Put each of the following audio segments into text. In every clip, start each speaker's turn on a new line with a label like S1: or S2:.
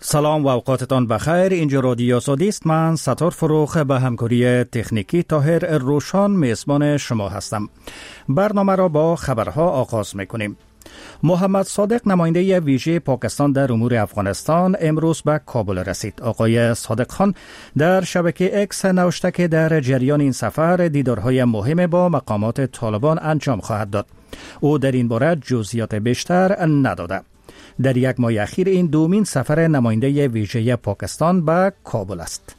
S1: سلام و اوقاتتان بخیر. اینجا رادیو آزادی است. من ستار فروخ به همکاری تکنیکی طاهر روشان میزبان شما هستم. برنامه را با خبرها آغاز میکنیم. محمد صادق نماینده ویژه پاکستان در امور افغانستان امروز به کابل رسید. آقای صادق خان در شبکه اکس نوشته که در جریان این سفر دیدارهای مهم با مقامات طالبان انجام خواهد داد. او در این باره جزئیات بیشتر نداده. در یک ماه اخیر این دومین سفر نماینده ویژه پاکستان به کابل است.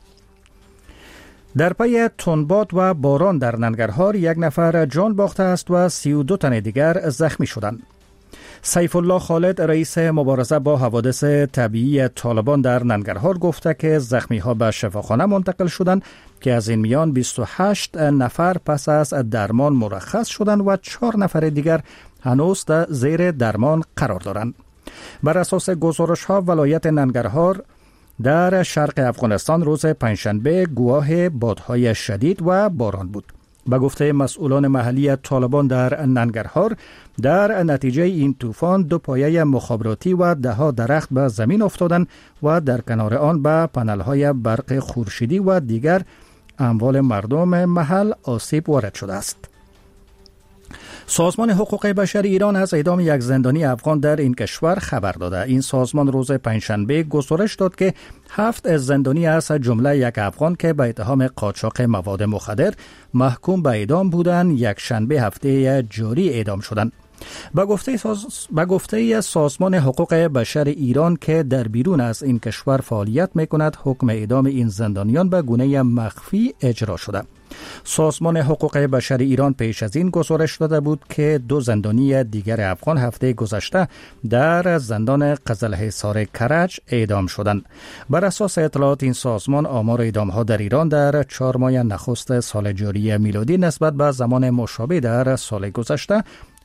S1: در پی تندباد و باران در ننگرهار یک نفر جان باخته است و 32 تن دیگر زخمی شدند. سیف الله خالد رئیس مبارزه با حوادث طبیعی طالبان در ننگرهار گفته که زخمی ها به شفاخانه منتقل شدند که از این میان 28 نفر پس از درمان مرخص شدند و 4 نفر دیگر هنوز در زیر درمان قرار دارند. بر اساس گزارش ها ولایت ننگرهار در شرق افغانستان روز پنجشنبه گواه بادهای شدید و باران بود. به گفته مسئولان محلی طالبان در ننگرهار در نتیجه این طوفان 2 پایه مخابراتی و 10 درخت به زمین افتادند و در کنار آن به پنل‌های برق خورشیدی و دیگر اموال مردم محل آسیب وارد شده است. سازمان حقوق بشر ایران از اعدام یک زندانی افغان در این کشور خبر داده. این سازمان روز پنجشنبه گزارش داد که 7 زندانی از جمله یک افغان که به اتهام قاچاق مواد مخدر محکوم به اعدام بودند یک شنبه هفته جاری اعدام شدند. به گفته سازمان حقوق بشر ایران که در بیرون از این کشور فعالیت می‌کند، حکم اعدام این زندانیان به گونه مخفی اجرا شده. سازمان حقوق بشر ایران پیش از این گزارش داده بود که 2 زندانی دیگر افغان هفته گذشته در زندان قزلحصار کرج اعدام شدند. بر اساس اطلاعات این سازمان آمار اعدام‌ها در ایران در 4 ماه نخست سال جاری میلادی نسبت به زمان مشابه در سال گذشته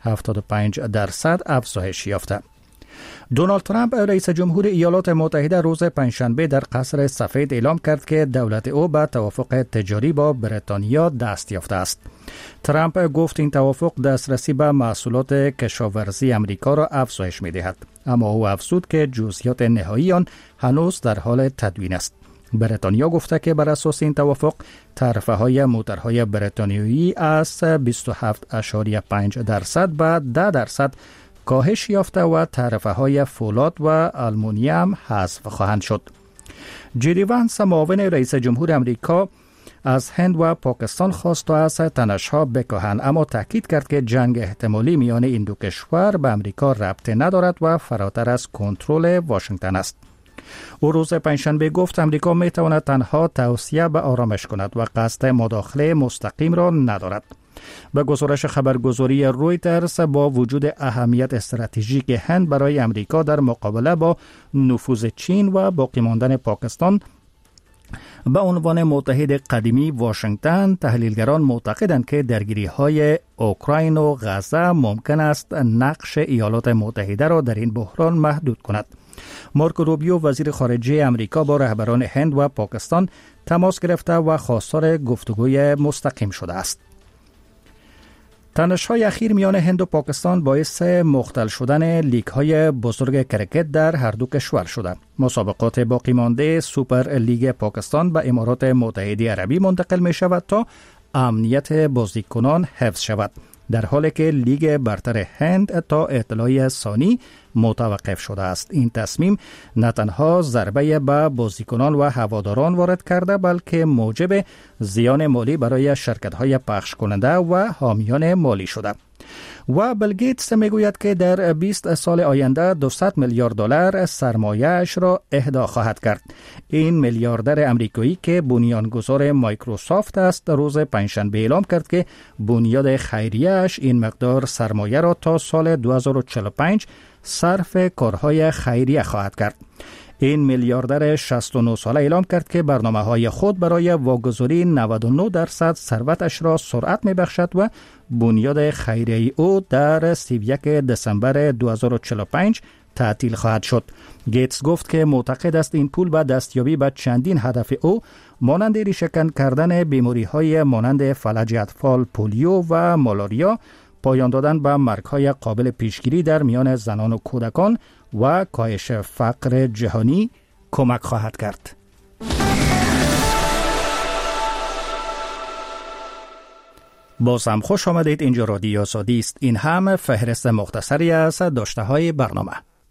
S1: 75% افزایش یافته. دونالد ترامپ رئیس جمهور ایالات متحده روز پنجشنبه در قصر سفید اعلام کرد که دولت او به توافق تجاری با بریتانیا دست یافته است. ترامپ گفت این توافق دسترسی به محصولات کشاورزی امریکا را افزایش می‌دهد، اما او افزود که جزئیات نهایی آن هنوز در حال تدوین است. بریتانیا گفته که بر اساس این توافق تعرفه‌های موتورهای بریتانیایی از 27.5% به 10% کاهش یافته و تعرفه‌های فولاد و آلومینیوم حذف خواهند شد. جی وانس معاون رئیس جمهور امریکا از هند و پاکستان خواست تا از تنش‌ها بکاهند، اما تاکید کرد که جنگ احتمالی میان این دو کشور به امریکا ربطی ندارد و فراتر از کنترل واشنگتن است. او روز پنجشنبه گفت امریکا میتواند تنها توصیه به آرامش کند و قصد مداخله مستقیم را ندارد. به گزارش خبرگزاری رویترز، با وجود اهمیت استراتژیک هند برای امریکا در مقابله با نفوذ چین و باقی ماندن پاکستان به عنوان متحد قدیمی واشنگتن، تحلیلگران معتقدند که درگیری‌های اوکراین و غزه ممکن است نقش ایالات متحده را در این بحران محدود کند. مارکو روبیو وزیر خارجه امریکا با رهبران هند و پاکستان تماس گرفته و خواستار گفتگوی مستقیم شده است. تنش‌های اخیر میان هند و پاکستان باعث مختل شدن لیگ‌های بزرگ کرکت در هر دو کشور شده. مسابقات باقی مانده سوپر لیگ پاکستان به امارات متحده عربی منتقل می شود تا امنیت بازیکنان حفظ شود، در حالی که لیگ برتر هند تا اطلاع ثانی متوقف شده است. این تصمیم نه تنها ضربه به بازیکنان و هواداران وارد کرده، بلکه موجب زیان مالی برای شرکت‌های پخش کننده و حامیان مالی شده. و بیل گیتس میگوید که در 20 سال آینده 200 میلیارد دلار سرمایه‌اش را اهدا خواهد کرد. این میلیاردر امریکایی که بنیانگذار مایکروسافت است روز پنجشنبه اعلام کرد که بنیاد خیریه‌اش این مقدار سرمایه را تا سال 2045 صرف کارهای خیریه خواهد کرد. این میلیاردر 69 ساله اعلام کرد که برنامه‌های خود برای واگذاری 99% ثروتش را سرعت می‌بخشد و بنیاد خیریه او در 31 دسامبر 2045 تعطیل خواهد شد. گیتس گفت که معتقد است این پول به دستیابی به چندین هدف او مانند ریشه‌کن کردن بیماری‌های مانند فلج اطفال، پولیو و مالاریا، پایان دادن به مرگ‌های قابل پیشگیری در میان زنان و کودکان و کاهش فقر جهانی کمک خواهد کرد. باز هم خوش آمدید. اینجا رادیو آزادی است. این هم فهرست مختصری از داشته های برنامه.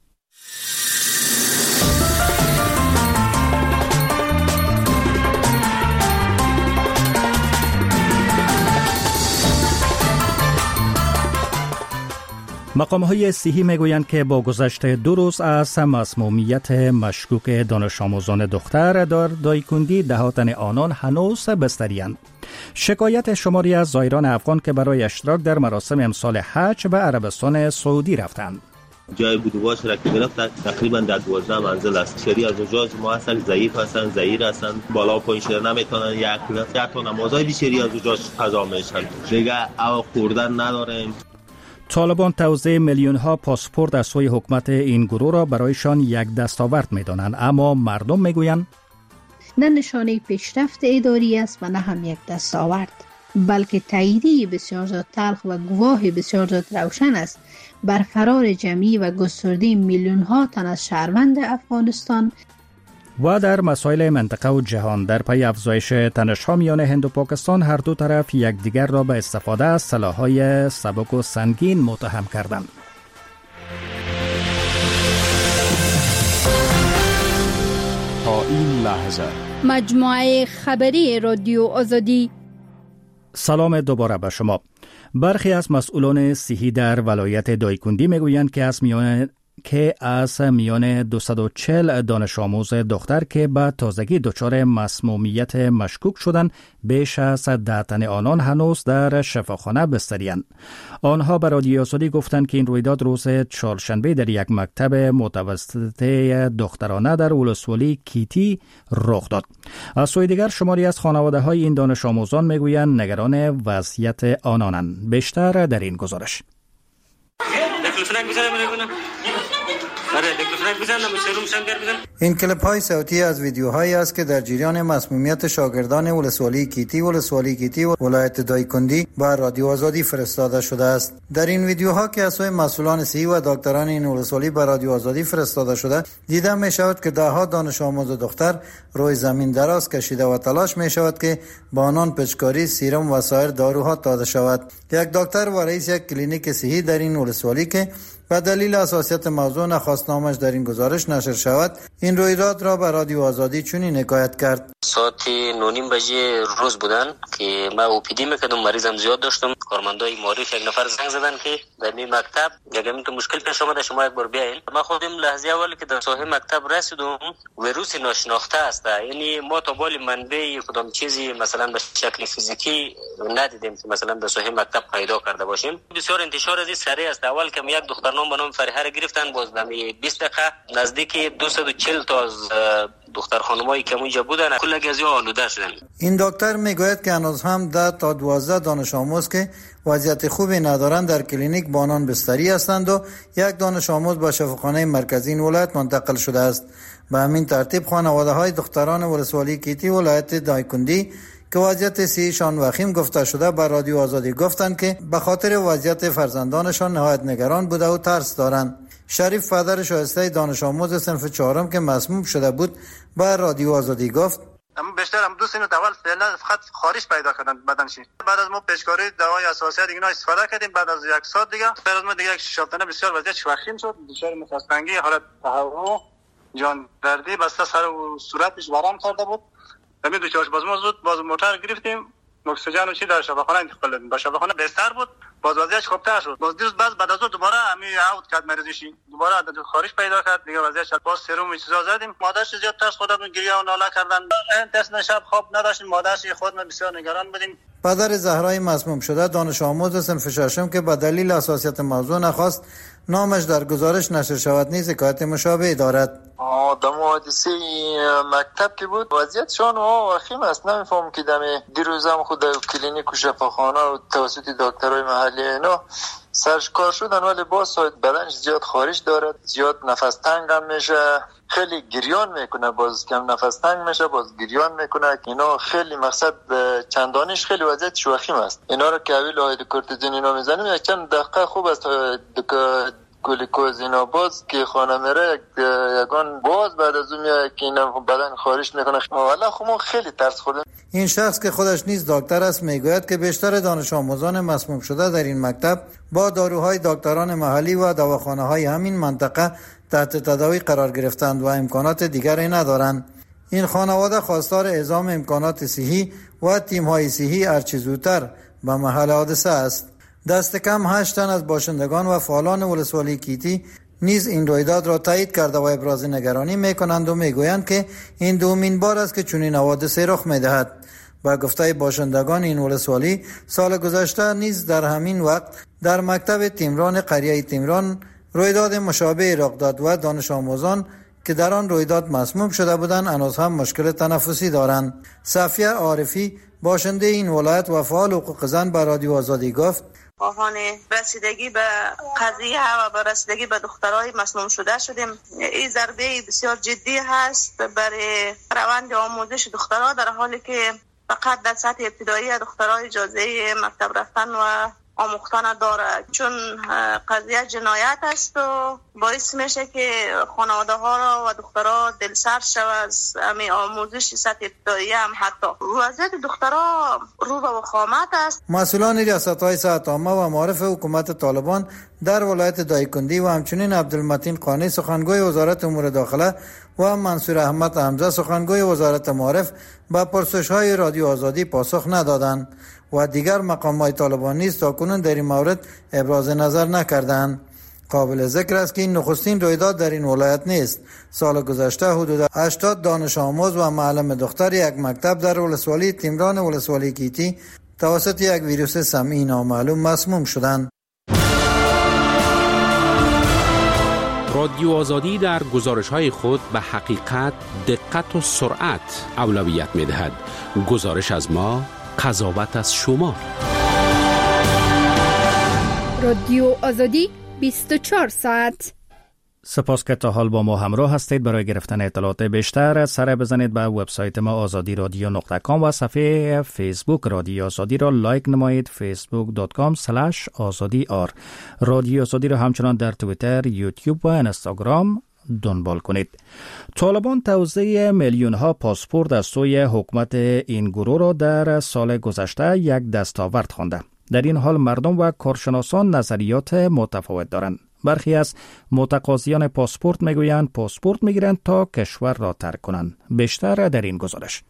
S1: مقام‌های صحی میگویند که با گذشت 2 روز از مسمومیت مشکوک دانش آموزان دختر در دایکندی 10 تن آنان هنوز بستری‌اند. شکایت شماری از زائران افغان که برای اشتراک در مراسم امسال حج به عربستان سعودی رفتند.
S2: جای بودواش را که گرفت تقریبا در 12 منزل است. شری از زوجات ما هستن، ضعیف هستن، ضعیر هستن، بالا و پایین شده نمیتونن، یک تا نمازهای بیشتری از زوجات قضا میشن. دیگه او خوردن نداریم.
S1: طالبان توزیع میلیون ها پاسپورت از سوی حکومت این گروه را برایشان یک دستاورد می‌دانند، اما مردم میگویند
S3: نه نشانه پیشرفت اداری است و نه هم یک دستاورد، بلکه تاییدی بسیار زیاد تلخ و گواه بسیار زیاد روشن است بر فرار جمعی و گسترده میلیون ها تن از شهروند افغانستان.
S1: و در مسائل منطقه و جهان در پی افزایش تنش‌ها میان هند و پاکستان هر دو طرف یکدیگر را به استفاده از سلاح‌های سبک و سنگین متهم کردند.
S4: تا این لحظه
S5: مجموعه خبری رادیو آزادی.
S1: سلام دوباره به شما. برخی از مسئولان صحی در ولایت دایکندی میگویند که از میان 240 دانش آموز دختر که به تازگی دچار مسمومیت مشکوک شدند، بیش از 10 تن آنان هنوز در شفاخانه بستری‌اند. آنها به رادیو آزادی گفتند که این رویداد روز چهارشنبه در یک مکتب متوسط دخترانه در ولسوالی کیتی رخ داد. از سوی دیگر شماری از خانواده‌های این دانش آموزان میگویند نگران وضعیت آنانند. بیشتر در این گزارش.
S6: این کلیپ های صوتی از ویدیوهایی است که در جریان مسمومیت شاگردان ولسوالی کیتی و ولایت دایکندی با رادیو آزادی فرستاده شده است. در این ویدیوها که از سوی مسئولان صحی و دکتران این ولسوالی با رادیو آزادی فرستاده شده، دیده می شود که دهها دانش آموز دختر روی زمین دراز کشیده و تلاش می شود که با آنان پچکاری، سیرم و سایر داروها داده شود. یک دکتر و رئیس یک کلینیک صحی در این ولسوالی که به دلیل حساسیت موضوع نخواست نامش در این گزارش نشر شود، این رویداد را به رادیو آزادی چنین حکایت کرد.
S7: ساعت 9:30 بجه روز بودن که ما اوپیدی میکردم، مریضم زیاد داشتم. کارمندای معرف یک نفر زنگ زدن که در این مکتب یکم تو مشکل پیش اومده، شما یک بار بیاین. ما خودم لحظه اولی که در ساحه مکتب رسیدم، ویروس ناشناخته است، یعنی ما تا بالی منبع کدام چیزی مثلا به شکل فیزیکی ندیدیم که مثلا در ساحه مکتب پیدا کرده باشیم. بسیار انتشار از این سریع است. اول که یک دخترنام به نام فریحه گرفتن، باز در 20 دقیقه نزدیک 240 تا از دختر خانمایی که اونجا بودن کلگی از آلوده شدن.
S6: این دکتر میگوید که هنوز هم 10 تا 12 دانش آموز که وضعیت خوبی ندارند در کلینیک با آنان بستری هستند و یک دانش آموز به شفاخانه مرکزی این ولایت منتقل شده است. به همین ترتیب خانواده‌های دختران ولسوالی کیتی ولایت دایکندی که وضعیت صحیشان وخیم گفته شده به رادیو آزادی گفتند که به خاطر وضعیت فرزندانشان نهایت نگران بوده و ترس دارند. شریف پدر شایسته دانش آموز صنف 4 که مسموم شده بود به رادیو آزادی گفت:
S8: اما بیشتر هم 2 سال اول فعلا خط خارش پیدا کردن بدنش. بعد از ما پیشکاری دوای اساسی دیگه استفاده کردیم. بعد از یک ساعت دیگه بعد از ما دیگه یک شافتنه بسیار وضعیت وخیم شد، دچار مفصلنگی، حالت تهوع، جان دردی بسته سر و صورتش ورم کرده بود. همین دو چهار باز ما زود باز موتور گرفتیم، اکسیژن و چی در شفاخانه انتقال دادیم. با شفاخانه بستر بود، باز وضعیتش خوبتر شد. باز دیروز بعد از دوباره همین اوت کرد مریضش، دوباره خارج پیدا کرد دیگه وضعیتش باز سرم و چیزا زدیم. مادرش زیاد ترس خودمون گریه و ناله کردن. دست شب خواب نداشتیم، مادرش خودمون بسیار نگران بودیم.
S6: پدر زهرای مسموم شده دانش آموز صنف 6 که به دلیل حساسیت موضوع نخواست نامش در گزارش نشر شود نیز حکایت مشابه دارد.
S9: دم حادثه مکتب که بود وضعیتشان وخیم است. نمیفهم که دم دیروزم خود در کلینیک و شفاخانه و توسط دکترای محلی اینا سرش کار شدن، ولی باز بدنش زیاد خارش دارد، زیاد نفس تنگ هم میشه، خیلی گریان میکنه، باز کم نفس تنگ میشه، باز گریان میکنه. اینا خیلی مقصد چندانش خیلی وضعیت وخیم است. اینا رو که اویل آید کورتیزون اینا میزنیم یک چند دقیقه خوب است، گلوکوز اینا باز که خانه میره یگان باز بعد از اون میاد که اینا بدن خارج میکنه. والا خب خیلی ترس خوردم.
S6: این شخص که خودش نیز دکتر است میگوید که بیشتر دانش آموزان مسموم شده در این مکتب با داروهای دکتران محلی و دواخانه‌های همین منطقه تحت تداوی قرار گرفتند و امکانات دیگری ندارند. این خانواده خواستار اعزام امکانات صحی و تیم‌های صحی هرچه زودتر به محل حادثه است. دست کم 8 تن از باشندگان و فعالان ولسوالی کیتی نیز این رویداد را تایید کرده و ابراز نگرانی میکنند و میگویند که این دومین بار است که چنین حوادثی رخ میدهد. با گفته باشندگان این ولسوالی سال گذشته نیز در همین وقت در مکتب تیمران قریه تیمران رویداد مشابه رخ داد و دانش آموزان که در آن رویداد مسموم شده بودند هنوز هم مشکل تنفسی دارند. صفیه عارفی باشنده این ولایت و فعال حقوق زن به رادیو آزادی گفت
S10: خواهان رسیدگی به قضیه و به رسیدگی به دخترای مسموم شده شدیم. این ضربه بسیار جدی هست برای روند آموزش دخترها، در حالی که فقط در سطح ابتدایی دخترها اجازه مکتب رفتن و آموختن داره، چون قضیه جنایت است و باعث میشه که خانواده ها را و دخترها دلسرد شود از همین آموزش سطح ابتدایی. هم حتی وضعیت دخترها رو به وخامت است.
S6: مسئولان ریاست‌های صحت عامه و معارف حکومت طالبان در ولایت دایکندی و همچنین عبدالمتین قانی سخنگوی وزارت امور داخله و منصور احمد حمزه سخنگوی وزارت معارف به پرسش‌های رادیو آزادی پاسخ ندادند و دیگر مقامات طالبان نیز تاکنون در این مورد ابراز نظر نکردند. قابل ذکر است که این نخستین رویداد در این ولایت نیست. سال گذشته حدود 80 دانش آموز و معلم دختر یک مکتب در ولسوالی تیمران ولسوالی کیتی توسط یک ویروس سمی نامعلوم مسموم شدند.
S11: رادیو آزادی در گزارش‌های خود به حقیقت، دقت و سرعت اولویت می‌دهد. گزارش از ما، قضاوت از شما.
S5: رادیو آزادی 24 ساعت.
S1: سپاس که تا حال با ما همراه هستید. برای گرفتن اطلاعات بیشتر سر بزنید به وبسایت ما azadiradyo.com و صفحه فیسبوک رادیو آزادی را لایک نمایید. facebook.com/azadi رادیو آزادی را همچنان در توییتر، یوتیوب و اینستاگرام دنبال کنید. طالبان توزیع میلیون ها پاسپورت از سوی حکومت این گروه را در سال گذشته یک دستاورد خوانده. در این حال مردم و کارشناسان نظریات متفاوت دارند. برخی از متقاضیان پاسپورت میگویند پاسپورت میگیرند تا کشور را ترک کنند. بیشتر در این گزارش.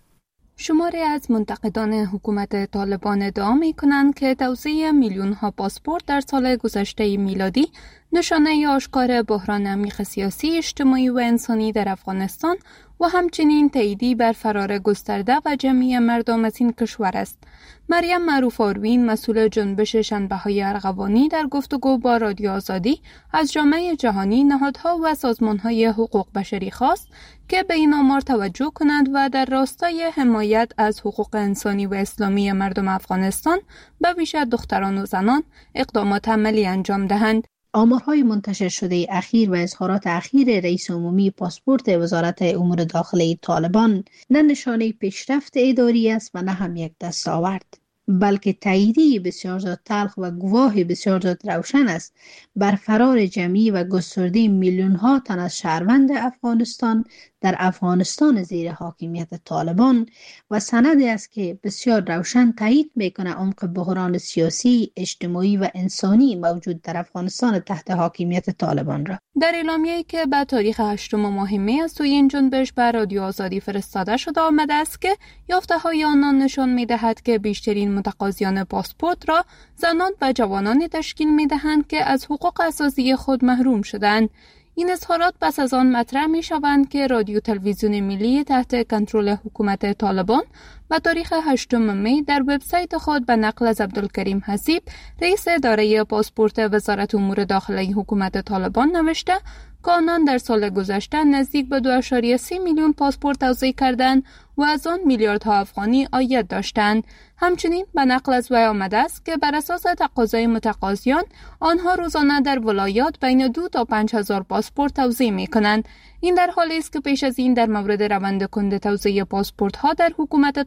S12: شماری از منتقدان حکومت طالبان ادعا می‌کنند که توزیع میلیون‌ها پاسپورت در سال گذشته میلادی نشانه آشکار بحران عمیق سیاسی، اجتماعی و انسانی در افغانستان و همچنین تاییدی بر فرار گسترده و جمعی مردم از این کشور است. مریم معروف آروین، مسئول جنبش شنبه‌های ارغوانی، در گفتگو با رادیو آزادی از جامعه جهانی، نهادها و سازمان‌های حقوق بشری خواست که به این آمار توجه کنند و در راستای حمایت از حقوق انسانی و اسلامی مردم افغانستان به ویژه دختران و زنان اقدامات عملی انجام دهند.
S3: آمارهای منتشر شده اخیر و اظهارات اخیر رئیس عمومی پاسپورت وزارت امور داخله طالبان نه نشانه پیشرفت اداری است و نه هم یک دستاورد، بلکه تاییدی بسیار زیاد تلخ و گواه بسیار زیاد روشن است بر فرار جمعی و گسترده میلیون ها تن از شهروند افغانستان در افغانستان زیر حاکمیت طالبان و سندی است که بسیار روشن تایید میکنه عمق بحران سیاسی، اجتماعی و انسانی موجود در افغانستان تحت حاکمیت طالبان را.
S12: در اعلامیه‌ای که به تاریخ 8 ماه می از سوی این جنبش بر رادیو آزادی فرستاده شده آمده است که یافته‌های آنان نشان می‌دهد که بیشترین متقاضیان پاسپورت را زنان و جوانانی تشکیل می‌دهند که از حقوق اساسی خود محروم شدند. این اظهارات پس از آن مطرح می شوند که رادیو تلویزیون ملی تحت کنترل حکومت طالبان و تاریخ 8 می در وبسایت خود به نقل از عبدالکریم حسیب، رئیس اداره پاسپورت وزارت امور داخله حکومت طالبان نوشته که آنان در سال گذشته نزدیک به 2.3 میلیون پاسپورت توزیع کردند و از آن میلیاردها افغانی عاید داشتند. همچنین به نقل از وی آمده است که بر اساس تقاضای متقاضیان آنها روزانه در ولایات بین 2 تا 5,000 پاسپورت توزیع می کنند. این در حالی است که پیش از این در مورد روند کند توزیع پاسپورت ها در حکومت طالبان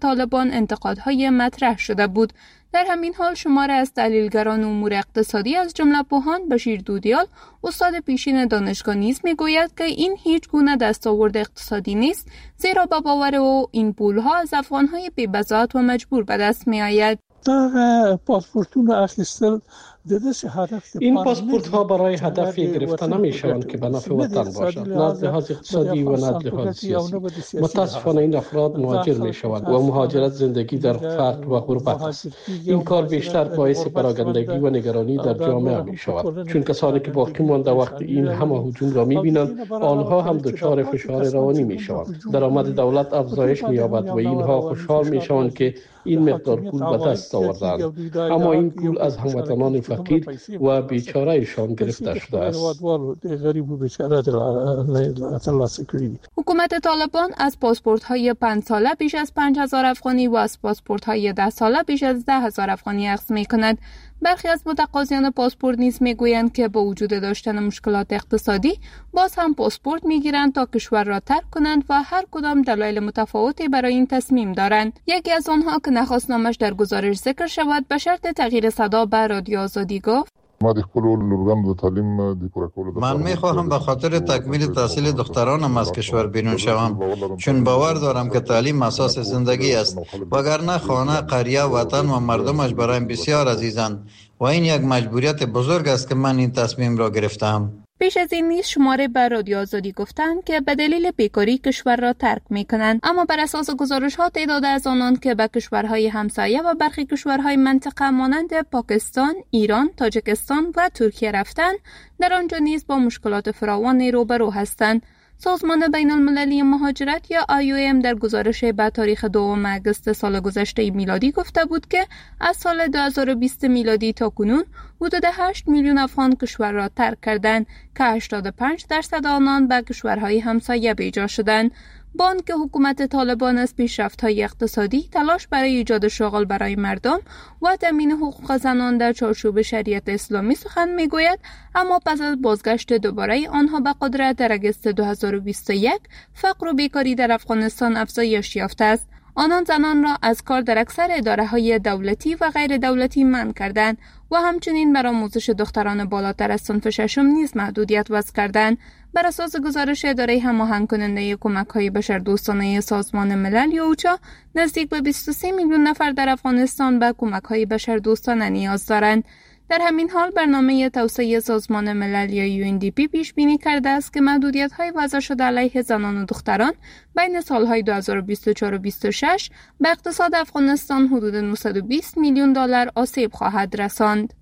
S12: طالبان انتقادهای مطرح شده بود. در همین حال شماری از تحلیلگران امور اقتصادی از جمله پوهان بشیر دودیال، استاد پیشین دانشگاه نیز میگوید که این هیچ گونه دستاورد اقتصادی نیست، زیرا با باور او این پولها از افغانهای بی‌بضاعت و مجبور به دست میآید.
S13: پاسپورتون اخیستل
S14: این پاسپورت ها برای هدفی گرفته نمی شوند که به نفع وطن باشد، نه از لحاظ اقتصادی و نه از لحاظ سیاسی. متاسفانه این افراد مهاجر می شوند و مهاجرت زندگی در فقر و غربت است. این کار بیشتر باعث پراگندگی و نگرانی در جامعه می شود، چون کسانی که باقی مانده وقت این همه هجوم را می بینند، آنها هم دچار فشار روانی می شوند. درآمد دولت افزایش می یابد و اینها خوشحال می شوند که این مقدار پول به دست آوردند، اما این پول از هموطنان فقیر و بیچارهشان گرفته شده است.
S12: حکومت طالبان از پاسپورت های 5 ساله بیش از 5000 افغانی و از پاسپورت های 10 ساله بیش از 10,000 افغانی اخذ می کند. برخی از متقاضیان پاسپورت نیز میگویند که با وجود داشتن مشکلات اقتصادی باز هم پاسپورت میگیرند تا کشور را ترک کنند و هر کدام دلایل متفاوتی برای این تصمیم دارند. یکی از آنها که نخواست نامش در گزارش ذکر شود به شرط تغییر صدا به رادیو آزادی گفت:
S6: من میخواهم به خاطر تکمیل تحصیل دخترانم از کشور بیرون شوم، چون باور دارم که تعلیم اساس زندگی است، وگرنه خانه، قریه، وطن و مردمش برایم بسیار عزیزند و این یک مجبوریت بزرگ است که من این تصمیم را گرفتم.
S12: پیش از این نیز شماره به رادیو آزادی گفتند که به دلیل بیکاری کشور را ترک می‌کنند، اما بر اساس گزارش‌ها تعداد از آنان که به کشورهای همسایه و برخی کشورهای منطقه مانند پاکستان، ایران، تاجیکستان و ترکیه رفتند، در آنجا نیز با مشکلات فراوانی روبرو هستند. سازمان بین المللی مهاجرت یا IOM در گزارش به تاریخ 2 اگست سال گذشته میلادی گفته بود که از سال 2020 میلادی تا کنون حدود 8 میلیون افغان کشور را ترک کردند که 85% آنان به کشورهای همسایه بیجا شدند. با آنکه حکومت طالبان از پیشرفت‌های اقتصادی، تلاش برای ایجاد شغل برای مردم و تامین حقوق زنان در چارچوب شریعت اسلامی سخن میگوید، اما پس از بازگشت دوباره آنها به قدرت در اگست 2021 فقر و بیکاری در افغانستان افزایش یافته است. آنان زنان را از کار در اکثر اداره‌های دولتی و غیر دولتی منع کردند و همچنین بر آموزش دختران بالاتر از صنف ششم نیز محدودیت وضع کردند. بر اساس گزارش اداره هماهنگ کننده کمک‌های بشردوستانه سازمان ملل یا اوچا، نزدیک به 23 میلیون نفر در افغانستان به کمک‌های بشردوستانه نیاز دارند. در همین حال برنامه توسعه سازمان ملل یا UNDP پیش بینی کرده است که محدودیت‌های وضع شده علیه زنان و دختران بین سالهای 2024 و 2026 به اقتصاد افغانستان حدود 920 میلیون دلار آسیب خواهد رساند.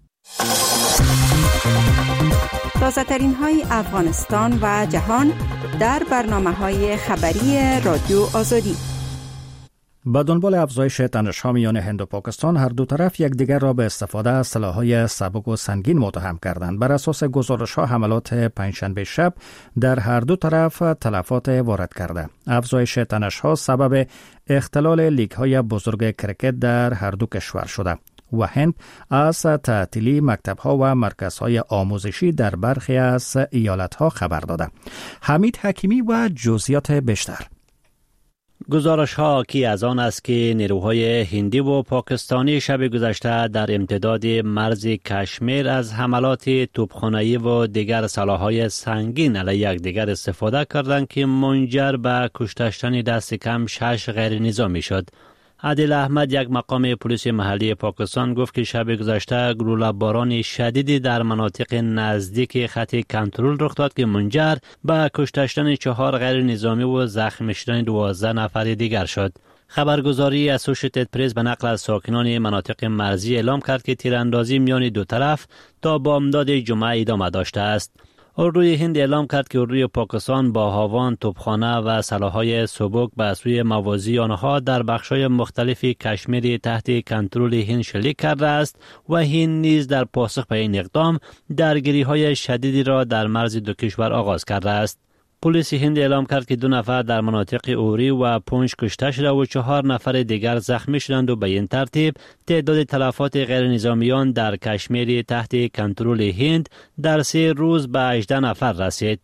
S15: تازه‌ترین های افغانستان و جهان در برنامه‌های خبری رادیو آزادی.
S1: با دنبال افزایش تنش‌ها میان هند و پاکستان، هر دو طرف یکدیگر را به استفاده از سلاح‌های سبک و سنگین متهم کردند. بر اساس گزارش‌ها، حملات پنجشنبه شب در هر دو طرف تلفات وارد کرده. افزایش تنش‌ها سبب اختلال لیگ‌های بزرگ کرکت در هر دو کشور شده و هند از تعطیلی مکتب‌ها و مرکزهای آموزشی در برخی از ایالت‌ها خبر داده. حمید حکیمی و جزئیات بیشتر.
S16: گزارش ها حاکی از آن است که نیروهای هندی و پاکستانی شب گذشته در امتداد مرز کشمیر از حملات توپخانه‌ای و دیگر سلاح‌های سنگین علیه یکدیگر استفاده کردند که منجر به کشته دست کم 6 غیر نظامی شد. عادل احمد، یک مقام پلیس محلی پاکستان، گفت که شب گذشته گلوله باران شدیدی در مناطق نزدیک خط کنترل رخ داد که منجر به کشته 4 غیر نظامی و زخمی شدن 12 نفر دیگر شد. خبرگزاری اسوشیتد پرس به نقل از ساکنان مناطق مرزی اعلام کرد که تیراندازی میان دو طرف تا بامداد جمعه ادامه داشته است. اردوی هند اعلام کرد که اردوی پاکستان با هاوان، توپخانه و سلاح‌های سبک به سوی موازی آنها در بخش‌های مختلف کشمیر تحت کنترل هند شلیک کرده است و هند نیز در پاسخ به این اقدام درگیری‌های شدیدی را در مرز دو کشور آغاز کرده است. پلیس هند اعلام کرد که 2 نفر در مناطق اوری و پونچ کشته شده و 4 نفر دیگر زخمی شدند و به این ترتیب تعداد تلفات غیر نظامیان در کشمیر تحت کنترل هند در 3 روز به 18 نفر رسید.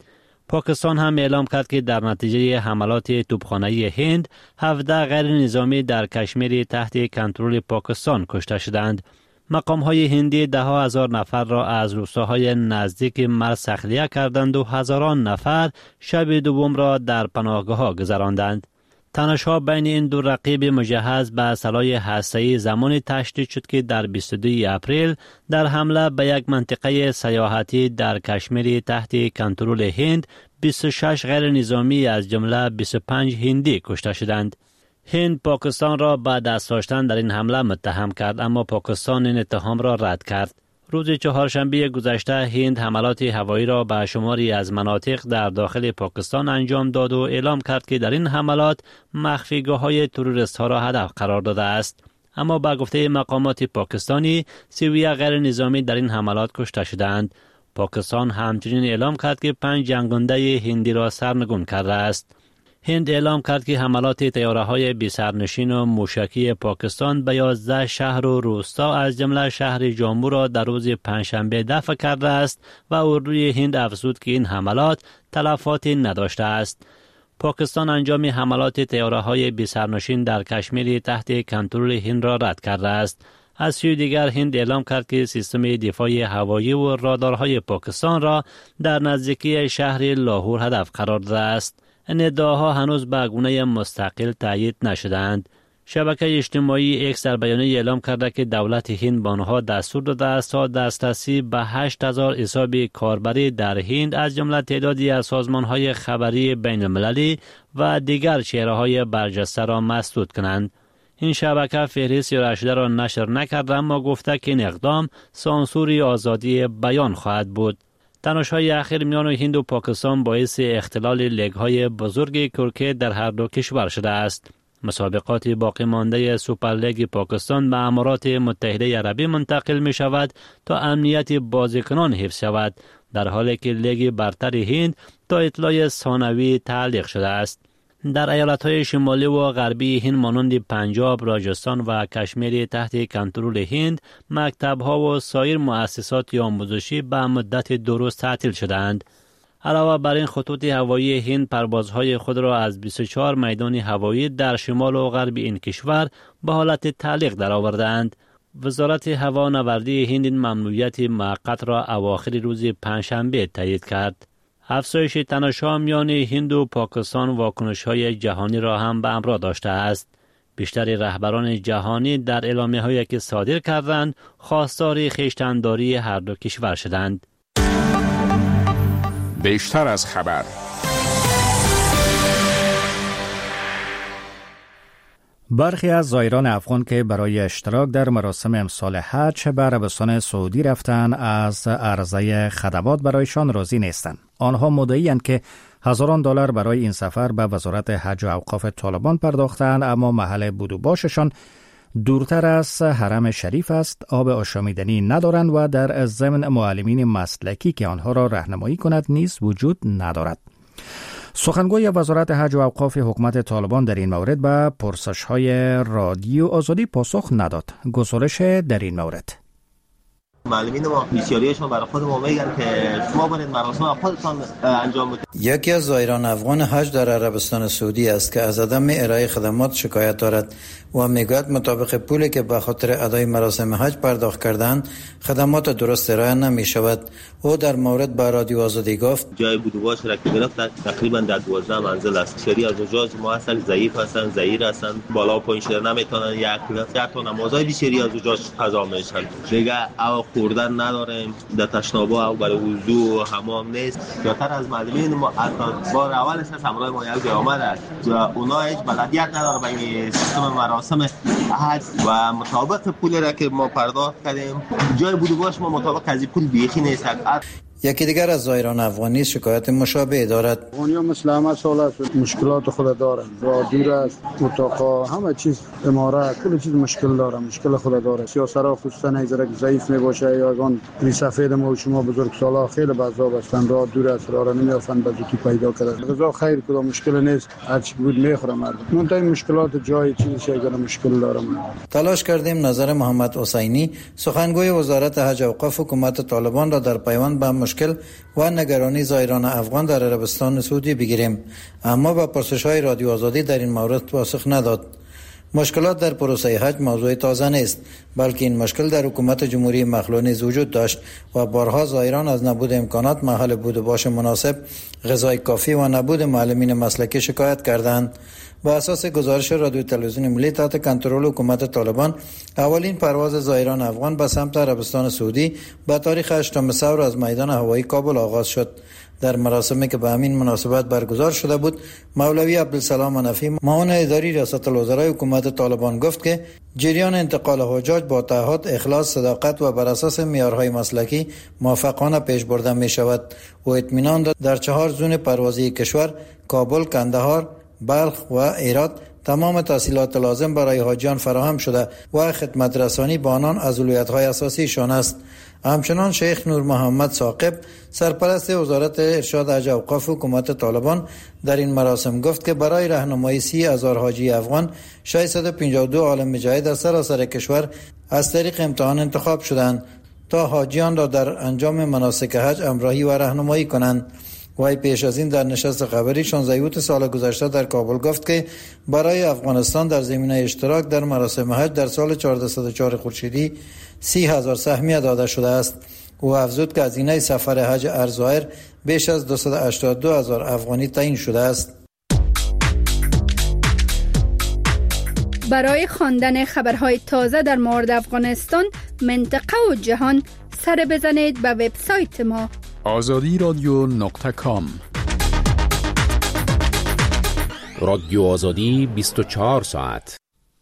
S16: پاکستان هم اعلام کرد که در نتیجه حملات توپخانه‌ای هند 17 غیر نظامی در کشمیر تحت کنترل پاکستان کشته شدند. مقام‌های هندی ده ها هزار نفر را از روستاهای نزدیک مرز تخلیه کردند و هزاران نفر شب دوم را در پناهگاه‌ها گذراندند. تنش‌ها بین این دو رقیب مجهز به اسلحه هسته‌ای زمانی تشدید شد که در 22 اپریل در حمله به یک منطقه سیاحتی در کشمیر تحت کنترل هند 26 غیر نظامی از جمله 25 هندی کشته شدند. هند پاکستان را به دست داشتن در این حمله متهم کرد، اما پاکستان این اتهام را رد کرد. روز چهارشنبه گذشته هند حملات هوایی را به شماری از مناطق در داخل پاکستان انجام داد و اعلام کرد که در این حملات مخفیگاه‌های تروریست‌ها را هدف قرار داده است. اما با گفته مقامات پاکستانی 31 غیر نظامی در این حملات کشته شدند. پاکستان همچنین اعلام کرد که 5 جنگنده هندی را سرنگون کرده است. هند اعلام کرد که حملات طیاره‌های بی سرنشین و موشکی پاکستان به 11 شهر و روستا از جمله شهر جامو را در روز پنجشنبه دفع کرده است و اردوی هند افزود که این حملات تلفاتی نداشته است. پاکستان انجام حملات طیاره‌های بی سرنشین در کشمیر تحت کنترل هند را رد کرده است. از سوی دیگر هند اعلام کرد که سیستم دفاع هوایی و رادارهای پاکستان را در نزدیکی شهر لاهور هدف قرار داده است. این ادعاها هنوز به گونه مستقل تایید نشدند. شبکه اجتماعی اکس در بیانیه اعلام کرده که دولت هند به آنها دستور داده است تا دسترسی به 8000 حساب کاربری در هند از جمله تعدادی از سازمان‌های خبری بین‌المللی و دیگر چهره‌های برجسته را مسدود کنند. این شبکه فهرست رشده را نشر نکرده، اما گفته که این اقدام سانسور آزادی بیان خواهد بود. تنش‌های اخیر میان هند و پاکستان باعث اختلال لیگ‌های بزرگ کرکت در هر دو کشور شده است. مسابقات باقی مانده سوپر لیگ پاکستان به امارات متحده عربی منتقل می شود تا امنیت بازیکنان حفظ شود، در حالی که لیگ برتر هند تا اطلاع ثانوی تعلیق شده است. در ایالت‌های شمالی و غربی هند مانند پنجاب، راجستان و کشمیر تحت کنترل هند، مکتب‌ها و سایر مؤسسات آموزشی به مدت 2 روز تعطیل شدند. علاوه بر این خطوط هوایی هند پروازهای خود را از 24 میدان هوایی در شمال و غرب این کشور به حالت تعلیق درآوردند. وزارت هوانوردی هند این ممنوعیت موقت را اواخر روز پنجشنبه تایید کرد. افزایش تنش‌ها میان هند و پاکستان واکنش‌های جهانی را هم به همراه داشته است. بیشتر رهبران جهانی در اعلامیه‌هایی که صادر کردند خواستار خویشتن‌داری هر دو کشور شدند.
S4: بیشتر از خبر.
S1: برخی از زائران افغان که برای اشتراک در مراسم امسال حج به عربستان سعودی رفتن از عرضه خدمات برایشان راضی نیستند. آنها مدعی‌اند که هزاران دلار برای این سفر به وزارت حج و اوقاف طالبان پرداختند، اما محل بود و باششان دورتر از حرم شریف است، آب آشامیدنی ندارند و در ضمن معلمین مسلکی که آنها را راهنمایی کند نیز وجود ندارد. سخنگوی وزارت حج و اوقاف حکومت طالبان در این مورد به پرسش‌های رادیو آزادی پاسخ نداد. گزارش در این مورد.
S2: معلمین ما بسیاریشون برای خود ما میگن که شما برید مراسم خودتان انجام بدید.
S6: یکی از زائران افغان حج در عربستان سعودی است که از عدم ارائه خدمات شکایت دارد و میگوید مطابق پولی که به خاطر ادای مراسم حج پرداخت کردند خدمات درست ارائه نمی شود. او در مورد با رادیو آزادی گفت
S2: جای بود و باش را که گرفت تقریبا در 12 منزل است. شری از زوجات ما هستن، ضعیف هستن، ضعیر هستن، بالا و پایین شدن نمیتونن، یک تا نمازهای بیشتری از زوجات قضا میشن. دیگه او خوردن نداریم، در تشنابه او برای وضو و حمام نیست. زیادتر از معلمین ما حتی بار اول است همراه ما یک آمده است و اونا هیچ بلدیت نداره به این سیستم مراسم حج و مطابق پولی را که ما پرداخت کردیم جای بود و باش ما مطابق از این پول بیخی نیست.
S6: یکی دیگر از زائران افغانی شکایت مشابه دارد.
S17: افغانی‌ها مثل همه سال است، مشکلات خود دارند، راه دور است، اتاقا، همه چیز، امارات، کل چیز مشکل داره، مشکل خود داره. سیاسرها خصوصا ایزرک ضعیف میباشه یا اون سفید ما شما بزرگسالا خیلی بعضا هستند، راه دور است، راه را نمیافند بزودی پیدا کردن. غذا خیر کدام مشکل نیست، هر چی بود میخوره مردم. منتها مشکلات جای چیزی اگر مشکل داره.
S6: تلاش کردیم نظر محمد حسینی سخنگوی وزارت حج و اوقاف حکومت طالبان را در پیوند به مشکل و نگرانی زائران افغان در عربستان سعودی بگیریم، اما با پرسش‌های رادیو آزادی در این مورد پاسخ نداد. مشکلات در پروسه حج موضوع تازه نیست، بلکه این مشکل در حکومت جمهوری مخلوع نیز وجود داشت و بارها زائران از نبود امکانات، محل بود و باش مناسب، غذای کافی و نبود معلمین مسلکی شکایت کردند. با اساس گزارش رادیو تلویزیون ملی تحت کنترل حکومت طالبان، اولین پرواز زائران افغان به سمت عربستان سعودی به تاریخ 8 ثور از میدان هوایی کابل آغاز شد. در مراسمی که به همین مناسبت برگزار شده بود، مولوی عبدالسلام حنفی، معاون اداری ریاست الوزرای حکومت طالبان گفت که جریان انتقال حجاج با تعهد، اخلاص، صداقت و بر اساس معیارهای مسلکی موفقانه پیش برده می شود و اطمینان داد در 4 زون پروازی کشور، کابل، کندهار، بلخ و هرات، تمام تسهیلات لازم برای حاجیان فراهم شده و خدمت رسانی با آنان از اولویت‌های اساسیشان است. همچنان شیخ نور محمد ثاقب، سرپرست وزارت ارشاد حج اوقاف حکومت طالبان، در این مراسم گفت که برای راهنمایی 30,000 حاجی افغان 652 عالم مجاهد از سراسر کشور از طریق امتحان انتخاب شدند تا حاجیان را در انجام مناسک حج همراهی و راهنمایی کنند. وی پیش از این در نشست خبری 16 اوت سال گذشته در کابل گفت که برای افغانستان در زمینه اشتراک در مراسم حج در سال 1404 خورشیدی 30,000 سهمیه داده شده است. او افزود که هزینه سفر حج ارزایر بیش از 282,000 افغانی تعیین شده است.
S5: برای خواندن خبرهای تازه در مورد افغانستان، منطقه و جهان، سر بزنید به وبسایت ما
S4: azadiradyo.com.
S11: رادیو آزادی 24 ساعت.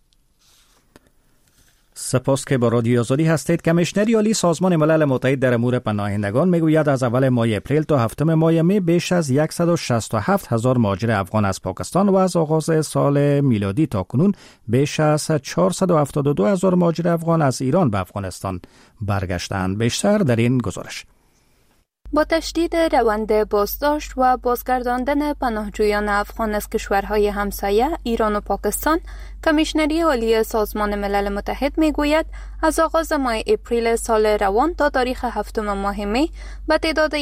S1: سپاس که با رادیو آزادی هستید. کمیشنر عالی سازمان ملل متحد در امور پناهندگان میگوید از اول ماه اپریل تا هفتم ماه می بیش از 167,000 مهاجر افغان از پاکستان و از آغاز سال میلادی تا کنون بیش از 472,000 مهاجر افغان از ایران به افغانستان برگشتند. بیشتر در این گزارش.
S12: با تشدید روند بازداشت و بازگرداندن پناهجویان افغان از کشورهای همسایه ایران و پاکستان، کمیشنری عالی سازمان ملل متحد میگوید از آغاز ماه اپریل سال روان تا تاریخ هفتم ماه می به تعداد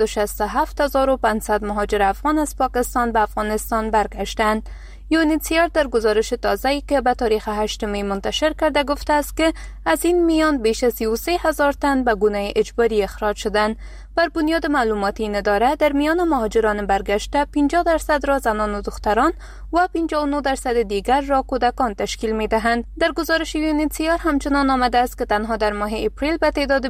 S12: 167,500 مهاجر افغان از پاکستان به افغانستان برگشتند. یونیسیار در گزارش تازه‌ای که به تاریخ 8 می منتشر کرده گفته است که از این میان بیش از 33,000 تن به گونه اجباری اخراج شدند. بر بنیاد معلومات این اداره، در میان مهاجران برگشته 50% را زنان و دختران و 59% دیگر را کودکان تشکیل می‌دهند. در گزارش یونیسیار همچنان آمده است که تنها در ماه اپریل به تعداد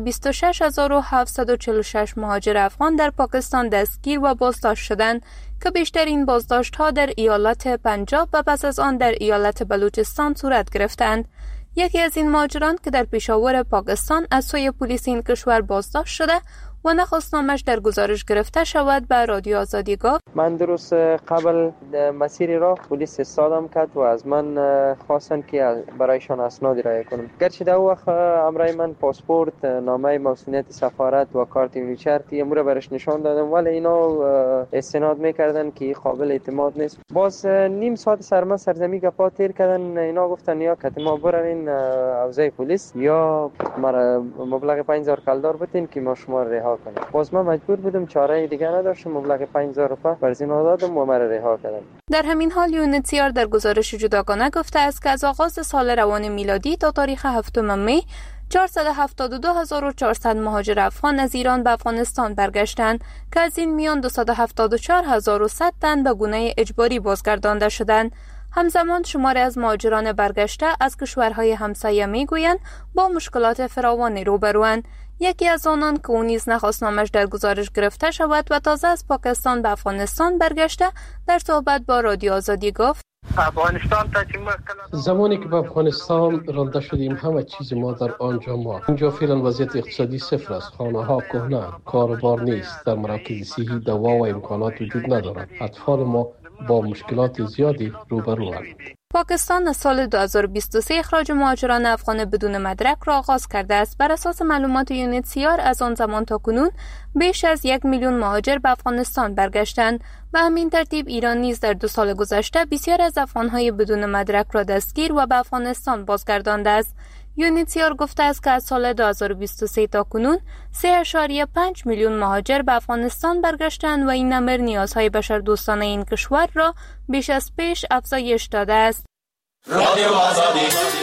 S12: 26,746 مهاجر افغان در پاکستان دستگیر و بازداشت شدند که بیشترین بازداشت‌ها در ایالت پنجاب و پس از آن در ایالت بلوچستان صورت گرفتند. یکی از این مهاجران که در پیشاور پاکستان از سوی پلیس این کشور بازداشت شده و نخواست نامش در گزارش گرفته شود به رادیو آزادی گفت:
S18: من درست قبل مسیر را پلیس استادم کرد و از من خواستن که برایشان اسنادی رای کنم. گرچه در وقت امرای من پاسپورت، نامه موسومیت سفارت و کارت ویلچر امور برش نشان دادم، ولی اینا استناد میکردن که قابل اعتماد نیست. باز نیم ساعت سرما سرزمی گپا تیر کردن. اینا گفتن یا که ما برین حوزه پلیس یا مبلغ 5000 کلدار بدین که ما شما رها کنیم. باز من مجبور بودم، چاره دیگه نداشتم، مبلغ 5000 روپیه برزینا دادم و مرا رها کردن.
S12: در همین حال یونیسیار در گزارش جداگانه گفته است که از آغاز سال روان میلادی تا تاریخ هفتم می 472,400 مهاجر افغان از ایران به افغانستان برگشتند که از این میان 274,100 تن به گونه اجباری بازگردانده شدند. همزمان شماری از مهاجران برگشته از کشورهای همسایه میگویند با مشکلات فراوانی روبروند. یکی از آنان که او نیز نخواست نامش در گزارش گرفته شود و تازه از پاکستان به افغانستان برگشته، در صحبت با رادیو آزادی گفت:
S14: زمانی که به افغانستان رانده شدیم همه چیز ما در آنجا ما. اینجا فعلا وضعیت اقتصادی صفر است. خانه ها کهنه، کاروبار نیست، در مراکز صحی دوا و امکانات وجود ندارد. اطفال ما با مشکلات زیادی روبروند.
S12: پاکستان از سال 2023 اخراج مهاجران افغان بدون مدرک را آغاز کرده است. بر اساس معلومات یونیسیار از آن زمان تا کنون بیش از 1 میلیون مهاجر به افغانستان برگشتند. به همین ترتیب ایران نیز در 2 سال گذشته بسیار از افغانهای بدون مدرک را دستگیر و به افغانستان بازگردانده است. یونیتیار گفته است که از سال 2023 تا کنون 3.5 میلیون مهاجر به افغانستان برگشتند و این نمبر نیازهای بشردوستانه این کشور را بیش از پیش افزایش داده است. رادیو آزادی.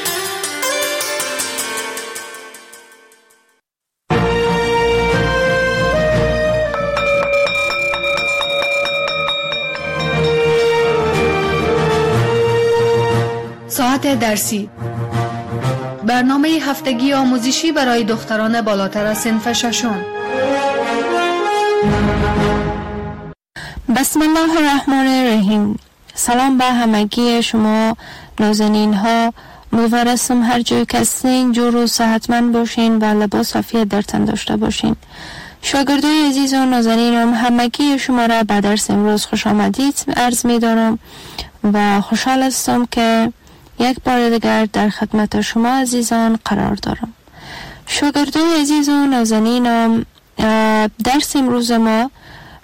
S5: ساعت درسی، برنامه هفتگی آموزشی برای دختران بالاتر از صنف ششم.
S19: بسم الله الرحمن الرحیم. سلام به همگی شما نازنین ها. امیدوارم هر جای که هستین جور و صحتمند باشین و لباس عافیت در تن داشته باشین. شاگردای عزیز و نازنینم، همگی شما را به درس امروز خوش آمدید عرض می دارم و خوشحال هستم که یک بار دیگر در خدمت شما عزیزان قرار دارم. شاگردای عزیز و نازنینم، درس امروز ما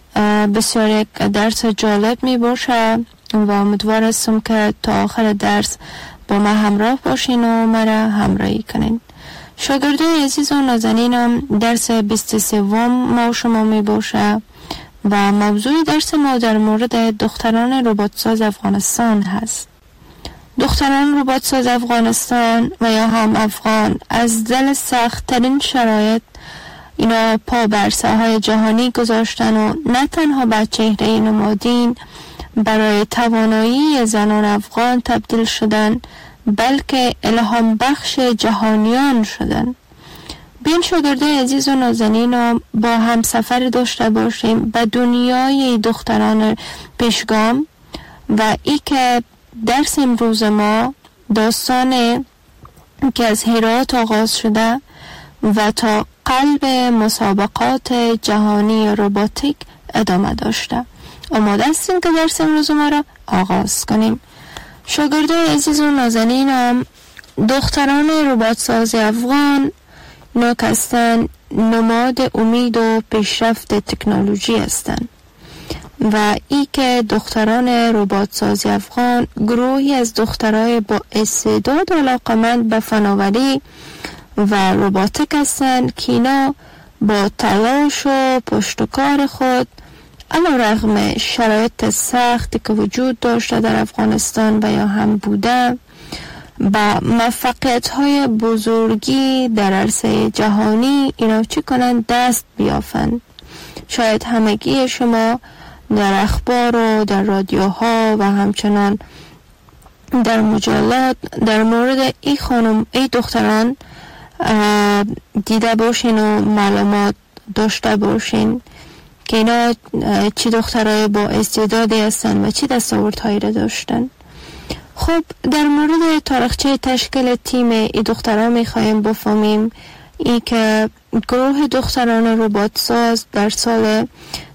S19: بسیار یک درس جالب می باشه و امیدوار هستم که تا آخر درس با ما همراه باشین و مرا همراهی کنین. شاگردای عزیز و نازنینم، درس 23 ما شما می باشه و موضوع درس ما در مورد دختران رباتساز افغانستان هست. دختران رباتساز افغانستان و یا هم افغان از دل سخت ترین شرایط اینا پا بر ساحه جهانی گذاشتن و نه تنها به چهره نمادین برای توانایی زنان افغان تبدیل شدن، بلکه الهام بخش جهانیان شدن. بیاین شاگردای عزیز و نازنین با هم سفر داشته باشیم به دنیای دختران پیشگام و ای که درس امروز ما داستان که از هرات آغاز شده و تا قلب مسابقات جهانی روباتیک ادامه داشته. آماده هستیم که درس امروز ما را آغاز کنیم. شاگردای عزیز و نازنینم، دختران رباتساز افغان نوکستن نماد امید و پیشرفت تکنولوژی هستند و ای که دختران رباتسازی افغان گروهی از دخترای با استعداد و علاقمند به فناوری و رباتیک هستند که اینا با تلاش و پشتکار خود علیرغم شرایط سختی که وجود داشته در افغانستان و یا هم بوده با موفقیت‌های بزرگی در عرصه جهانی اینا چی کنند؟ دست بیافند. شاید همگی شما در اخبار و در رادیوها و همچنان در مجلات در مورد ای دختران دیده باشین و معلومات داشته باشین که اینا چی دخترای با استعدادی هستن و چی دستاوردهایی را داشتن. خب در مورد تاریخچه تشکیل تیم ای دختران میخوایم بفهمیم ای که گروه دختران رباتساز در سال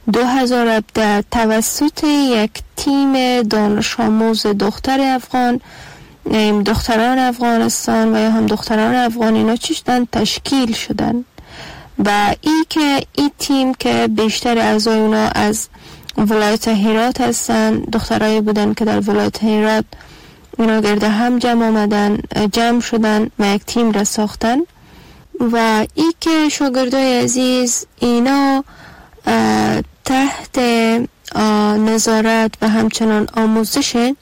S19: 2017 توسط یک تیم دانش آموز دختر افغان، دختران افغانستان و یا هم دختران افغان اینا چیشتن تشکیل شدن و ای که این تیم که بیشتر اعضای اونا از ولایت هرات هستن، دخترایی بودن که در ولایت هرات اینا گرده هم جمع شدن و یک تیم را ساختن و ای که شاگردای عزیز اینا تحت نظارت و همچنان آموزش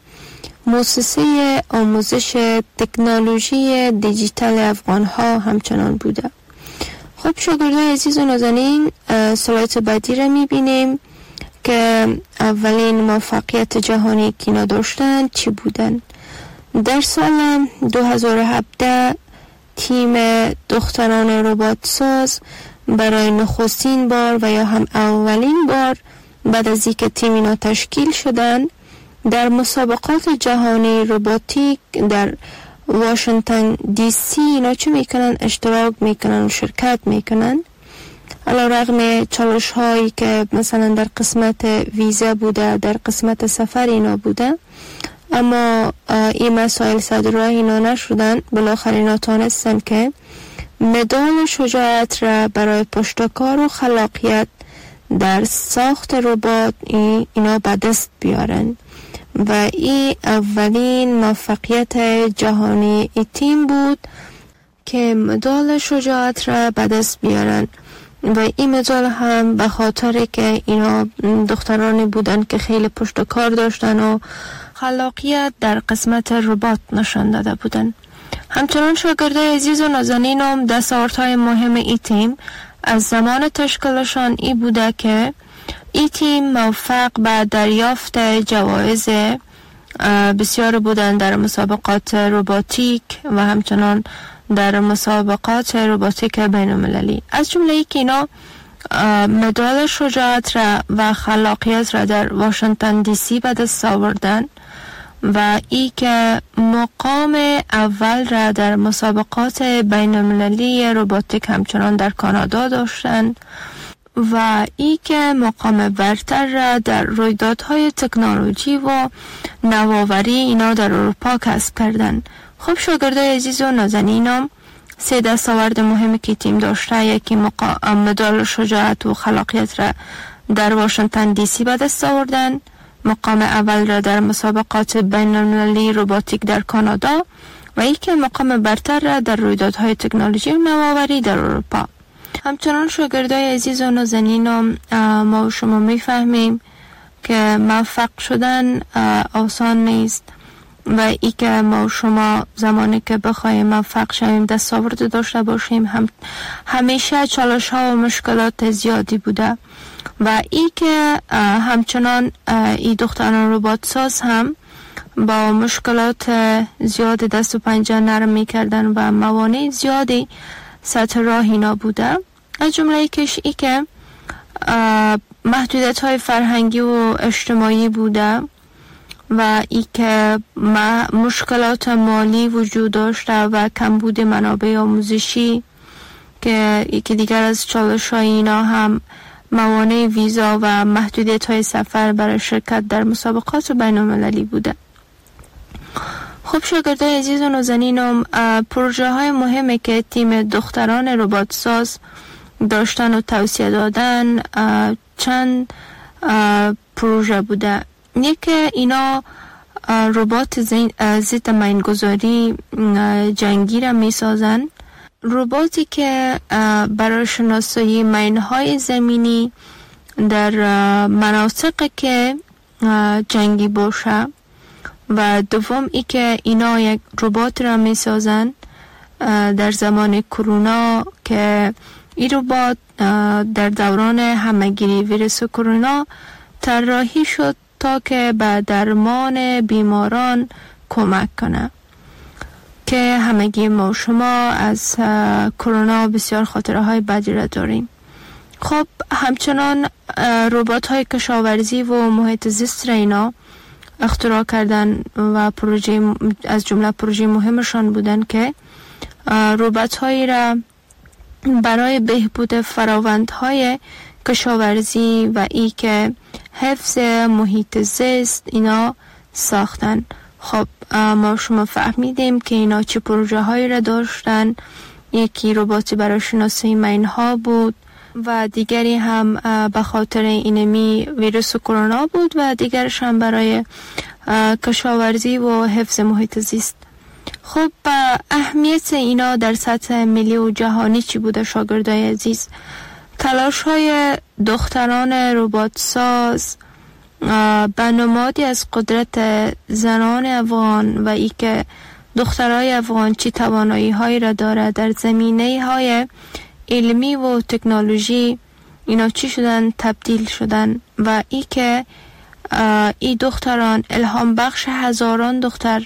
S19: مؤسسه آموزش تکنولوژی دیجیتال افغان ها همچنان بوده. خب شاگردای عزیز و نازنین، سلایت بعدی را میبینیم که اولین موفقیت جهانی که اینا داشتن چی بودن. در سال 2017 تیم دختران رباتساز برای نخستین بار و یا هم اولین بار بعد از اینکه تیم اینا تشکیل شدن در مسابقات جهانی رباتیک در واشنگتن دی سی اینا چه میکنن؟ اشتراک میکنن و شرکت میکنن. علیرغم چالش هایی که مثلا در قسمت ویزا بوده، در قسمت سفر اینا بوده، اما این مسائل صدر راه اینا نشدن. بالاخره اینا تانستن که مدال شجاعت را برای پشتکار و خلاقیت در ساخت ربات اینا به دست بیارن و این اولین موفقیت جهانی ای تیم بود که مدال شجاعت را به دست بیارن و این مدال هم به خاطر که اینا دخترانی بودن که خیلی پشت کار داشتن و خلاقیت در قسمت ربات نشان داده بودن. همچنان شاگردای عزیز و نازنینم دستاوردهای مهم این تیم از زمان تشکیلشان ای بوده که این تیم موفق به دریافت جوایز بسیار بودن در مسابقات رباتیک و همچنان در مسابقات رباتیک بین المللی. از جمله ای که اینا مدال شجاعت را و خلاقیت را در واشنگتن دی سی به دست آوردن و ای که مقام اول را در مسابقات بین المللی رباتیک همچنان در کانادا داشتند و ای که مقام برتر را در رویدادهای تکنولوژی و نوآوری اینا در اروپا کسب کردند. خب شاگردای عزیز و نازنینم، 3 دستاورد مهمی که تیم داشته، یکی مدال شجاعت و خلاقیت را در واشنگتن دی سی به دست آوردن، مقام اول را در مسابقات بین المللی رباتیک در کانادا و یکی مقام برتر را در رویدادهای تکنولوژی و نوآوری در اروپا. همچنان شاگردای عزیز و نازنینم، ما و شما میفهمیم که موفق شدن آسان نیست و ای که ما و شما زمانی که بخوایم موفق شویم دستاورد داشته باشیم همیشه چالش ها و مشکلات زیادی بوده و ای که همچنان ای دختران ربات ساز هم با مشکلات زیاد دست و پنجه نرم می کردن و موانع زیادی سطح راه اینا بوده. از جمله کش ای که محدودیت های فرهنگی و اجتماعی بوده و ای که مشکلات مالی وجود داشته و کمبود منابع آموزشی که یکی دیگر از چالش های اینا هم موانع ویزا و محدودیت های سفر برای شرکت در مسابقات بین المللی بوده. خب شاگردای عزیز و نازنینم، پروژه های مهمی که تیم دختران ربات ساز داشتن و توصیه دادن چند پروژه بوده. یکی اینا ربات ضد مینگذاری جنگی را می سازن، رباتی که برای شناسایی مینهای زمینی در مناطق که جنگی باشه و دوم ای که اینا یک ربات را می سازن در زمان کرونا که این ربات در دوران همهگیری ویروس کرونا طراحی شد تا که به درمان بیماران کمک کنه که همگی ما و شما از کرونا بسیار خاطره های بدی را داریم. خب همچنان ربات های کشاورزی و محیط زیست را اینا اختراع کردن و پروژه از جمله پروژه مهمشان بودن که ربات هایی را برای بهبود فراوندهای کشاورزی و ای که حفظ محیط زیست اینا ساختن. خب ما شما فهمیدیم که اینا چه پروژه هایی را داشتن. یکی رباتی برای شناسایی مینها بود و دیگری هم به خاطر اینمی ویروس کرونا بود و دیگرش هم برای کشاورزی و حفظ محیط زیست. خب اهمیت اینا در سطح ملی و جهانی چی بوده شاگردای عزیز؟ تلاش های دختران ربات ساز به نمادی از قدرت زنان افغان و ای که دخترای افغان چی توانایی هایی را داره در زمینه های علمی و تکنولوژی، اینا چی شدن تبدیل شدن و ای که ای دختران الهام بخش هزاران دختر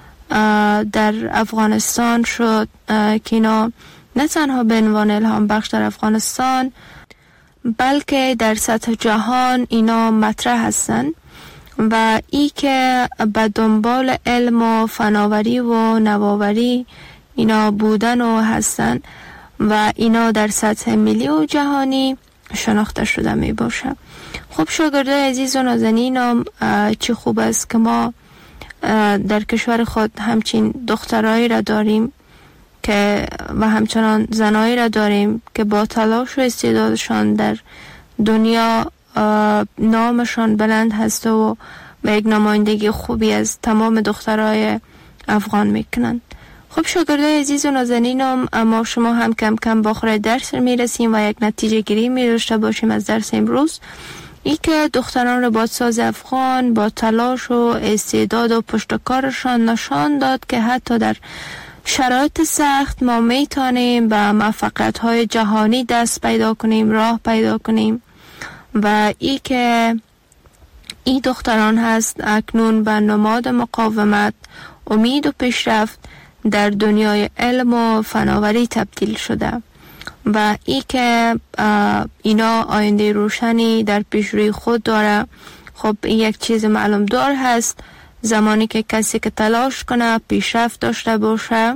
S19: در افغانستان شد که اینا نه تنها به عنوان الهام بخش در افغانستان بلکه در سطح جهان اینا مطرح هستن و ای که به دنبال علم و فناوری و نوآوری اینا بودن و هستن و اینا در سطح ملی و جهانی شناخته شده می باشه. خب شاگردای عزیز و نازنینم، چه خوب است که ما در کشور خود همچین دخترایی را داریم که و همچنان زنایی را داریم که با تلاش و استعدادشان در دنیا نامشان بلند هست و به یک نمایندگی خوبی از تمام دخترای افغان میکنند. خب شاگردای عزیز و نازنینم، اما شما هم کم کم با آخر درس میرسیم و یک نتیجه گیری می داشته باشیم از درس امروز. ای که دختران رباطساز افغان با تلاش و استعداد و پشتکارشان نشان داد که حتی در شرایط سخت ما میتونیم به موفقیت‌های جهانی دست پیدا کنیم، راه پیدا کنیم و ای که این دختران هست اکنون به نماد مقاومت، امید و پیشرفت در دنیای علم و فناوری تبدیل شده و ای که اینا آینده روشنی در پیش روی خود داره. خب این یک چیز معلوم دار هست، زمانی که کسی که تلاش کنه، پیشرفت داشته باشه،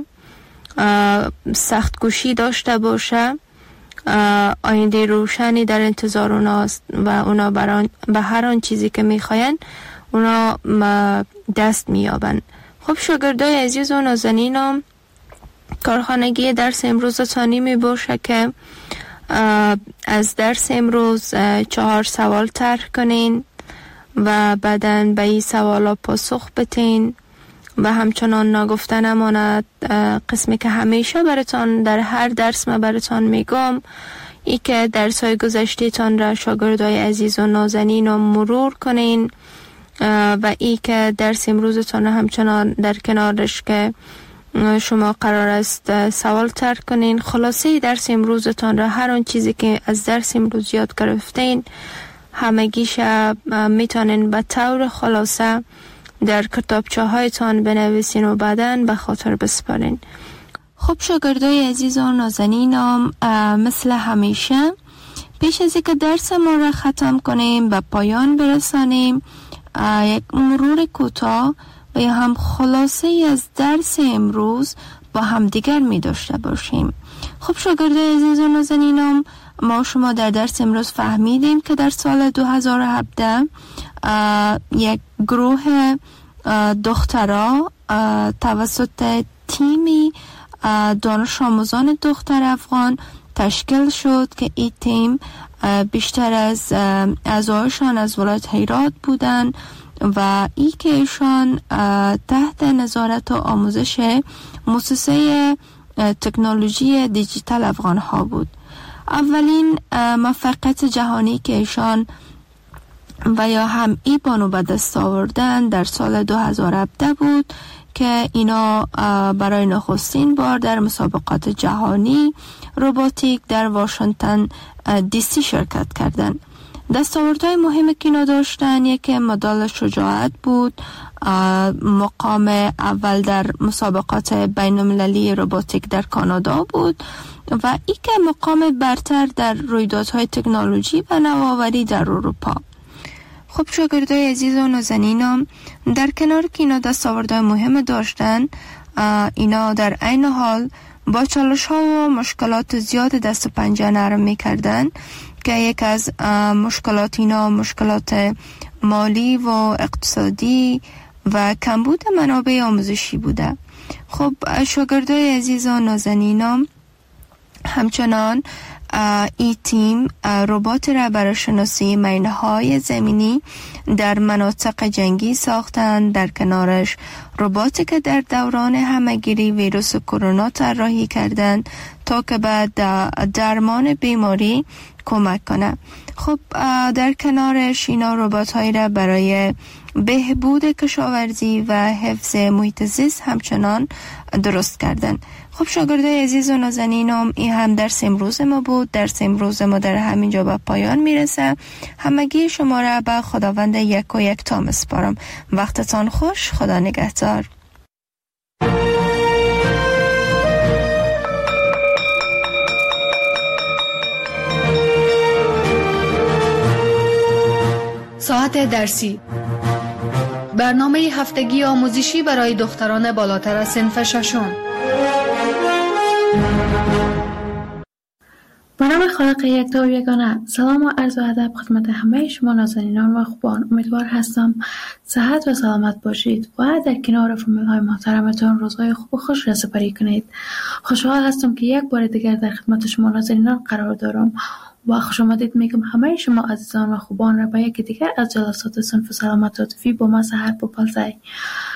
S19: سخت کوشی داشته باشه، آینده روشنی در انتظار اوناست و اونا به هر آن چیزی که میخواین اونا دست میابن. خب شاگردای عزیز و نازنینم، کارخانگی درس امروز تانی می باشه که از درس امروز 4 سوال طرح کنین و بعداً به این سوالا پاسخ بتین و همچنان نگفته نماند قسمی که همیشه براتان در هر درس ما براتان میگم، ای که درس های گذشته تان را شاگردای عزیز و نازنین رو مرور کنین و ای که درس امروزتان همچنان در کنارش که شما قرار است سوال طرح کنین. خلاصه درس امروزتان را، هر آن چیزی که از درس امروز یاد گرفتین همگیش میتونین به طور خلاصه در کتابچه هایتان بنویسین و بعداً به خاطر بسپارین. خب شاگردای عزیز و نازنینم، مثل همیشه پیش از اینکه درس ما را ختم کنیم به پایان برسانیم، یک مرور کوتاه و یا هم خلاصه از درس امروز با هم دیگر می داشته باشیم. خب شاگردای عزیز و نازنینم، ما شما در درس امروز فهمیدیم که در سال 2017 یک گروه دخترها توسط تیمی دانش آموزان دختر افغان تشکیل شد که این تیم بیشتر از اعضایشان از ولایت هرات بودن و ای که ایشان تحت نظارت و آموزش مؤسسه تکنولوژی دیجیتال افغان ها بود. اولین موفقیت جهانی که ایشان و یا هم ای بانو به دست آوردن در سال 2017 بود که اینا برای نخستین بار در مسابقات جهانی روباتیک در واشنگتن دی سی شرکت کردند. دستاوردهای مهمی که اینا داشتن، یکی مدال شجاعت بود، مقام اول در مسابقات بین المللی روباتیک در کانادا بود و ای که مقام برتر در رویدادهای تکنولوژی و نوآوری در اروپا. خب شاگردای عزیز و نازنینم، در کنار که اینا دستاوردهای مهم داشتن، اینا در عین حال با چالش ها و مشکلات زیاد دست و پنجه نرم میکردن که یک از مشکلات اینا مشکلات مالی و اقتصادی و کمبود منابع آموزشی بوده. خب شاگردای عزیز و نازنینم، همچنان این تیم ربات را برای شناسی مینه‌های زمینی در مناطق جنگی ساختند. در کنارش رباتی که در دوران همه‌گیری ویروس کرونا طراحی کردند تا که به درمان بیماری کمک کنه. خب در کنارش اینا ربات‌هایی را برای بهبود کشاورزی و حفظ محیط زیست همچنان درست کردن. خب شاگردای عزیز و نازنینم، این هم درس امروز ما بود. درس امروز ما در همینجا به پایان میرسه. همگی شما را به خداوند یک و یک تا میسپارم. وقتتان خوش. خدا نگهدار.
S5: ساعت درسی، برنامه هفتگی آموزشی برای دختران بالاتر از صنف ششم.
S20: به نام خالق یکتا و یگانه، سلام و عرض ادب خدمت همه شما نازنینان و خوبان. امیدوار هستم صحت و سلامت باشید و در کنار فامیل های محترمتان روزهای خوب و خوش را سپری کنید. خوشحال هستم که یک بار دیگر در خدمت شما نازنینان قرار دارم و خوش آمدید میگم همه شما عزیزان و خوبان را به یکی دیگر از جلسات صنف سلامت عاطفی با من سحر پوپلزی.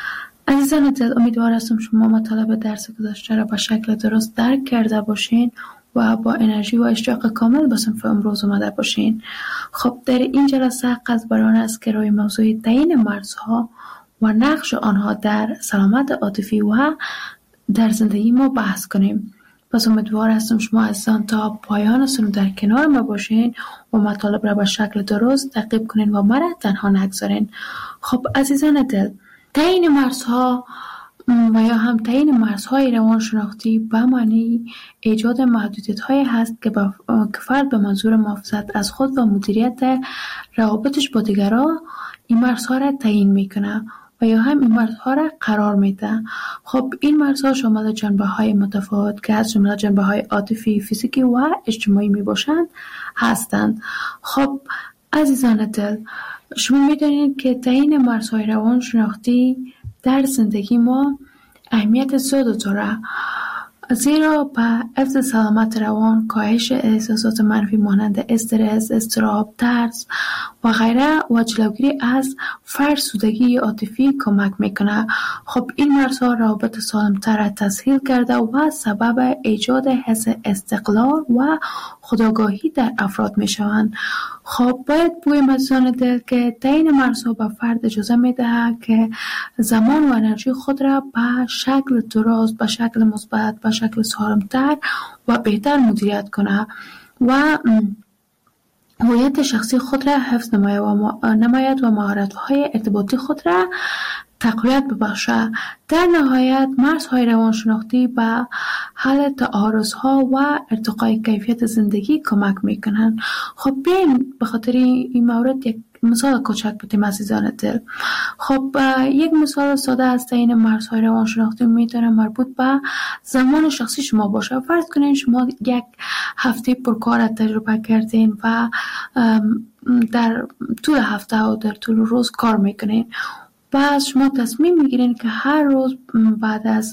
S20: عزیزان دل، امیدوار هستم شما مطالب درس گذشته را به شکل درست درک کرده باشین و با انرژی و اشتیاق کامل به صنف امروز اومده باشین. خب در این جلسه قصد بر آن است که روی موضوع تعیین مرزها و نقش آنها در سلامت عاطفی و در زندگی ما بحث کنیم. پس امیدوار هستم شما عزیزان تا پایان سنو در کنار ما باشین و مطالب را به شکل درست تعقیب کنین و مرا تنها نگذارین. خب عزیزان دل، تعیین مرزها و یا هم تعیین مرزهای روانشناختی به معنی ایجاد محدودیت‌هایی هست که فرد به منظور محافظت از خود و مدیریت روابطش با دیگران این مرزها را تعیین میکنه و یا هم این مرزها را قرار میده. خب این مرزها شامل جنبه‌های متفاوت که از جمله جنبه‌های عاطفی، فیزیکی و اجتماعی میباشند هستند. خب عزیزان دل، شما میدونید که تعیین مرزهای روانشناختی در زندگی ما اهمیت زیاد داره، زیرا به حفظ سلامت روان، کاهش احساسات منفی مانند استرس، اضطراب، ترس و غیره و جلوگیری از فرسودگی عاطفی کمک میکنه. خب این مرزها روابط سالمتر را تسهیل کرده و سبب ایجاد حس استقلال و خودآگاهی در افراد میشوند. خب باید بگویم عزیزان دل که تعیین مرزها به فرد اجازه میده که زمان و انرژی خود را به شکل درست، به شکل مثبت، به شکل سالمتر و بهتر مدیریت کنه و هویت شخصی خود را حفظ نماید و مهارت‌های ارتباطی خود را تقویت ببخشه. در نهایت مرزهای روانشناختی به حل تعارض‌ها و ارتقای کیفیت زندگی کمک میکنند. خب بیاین به خاطر این مورد یک مثال کوچک بدیم عزیزان دل. خب یک مثال ساده از تعیین مرزهای روانشناختی میتونه مربوط به زمان شخصی شما باشه. فرض کنین شما یک هفته پرکار تجربه کردین و در طول هفته و در طول روز کار میکنین. بعد شما تصمیم میگیرین که هر روز بعد از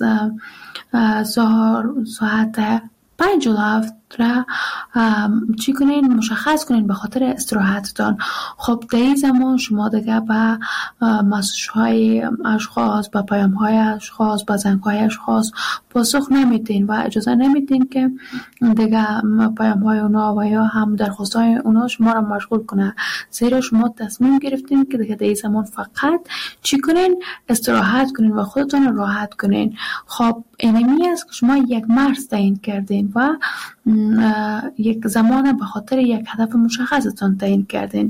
S20: ظهر ساعت 5 را چی کنین؟ مشخص کنین به خاطر استراحتتان. خب در این زمان شما دیگه به مسیج‌های اشخاص، به پیام‌های اشخاص، به زنگ‌های اشخاص پاسخ نمیدین و اجازه نمیدین که دیگه پیام‌های اونا و یا هم درخواست‌های اونا شما را مشغول کنه، زیرا شما تصمیم گرفتین که دیگه در این زمان فقط چی کنین؟ استراحت کنین و خودتون راحت کنین. خب اینمی است که شما یک مرز تعیین کردین و یک زمان به خاطر یک هدف مشخصتان تعیین کردین.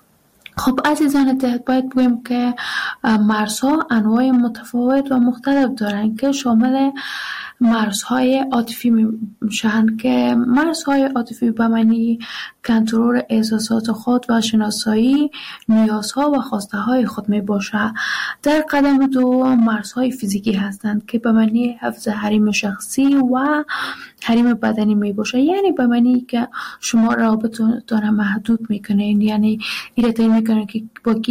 S20: خب عزیزان دل، باید بگویم که مرزها انواع متفاوت و مختلف دارن که شامل مرزهای عاطفی میشن که مرزهای عاطفی به معنی کنترل احساسات خود و شناسایی نیازها و خواسته های خود می باشه. در قدم دو مرزهای فیزیکی هستند که به معنی حفظ حریم شخصی و حریم بدنی می باشه، یعنی به معنی که شما رابطتون محدود میکنین، یعنی ایره تعیین میکنین که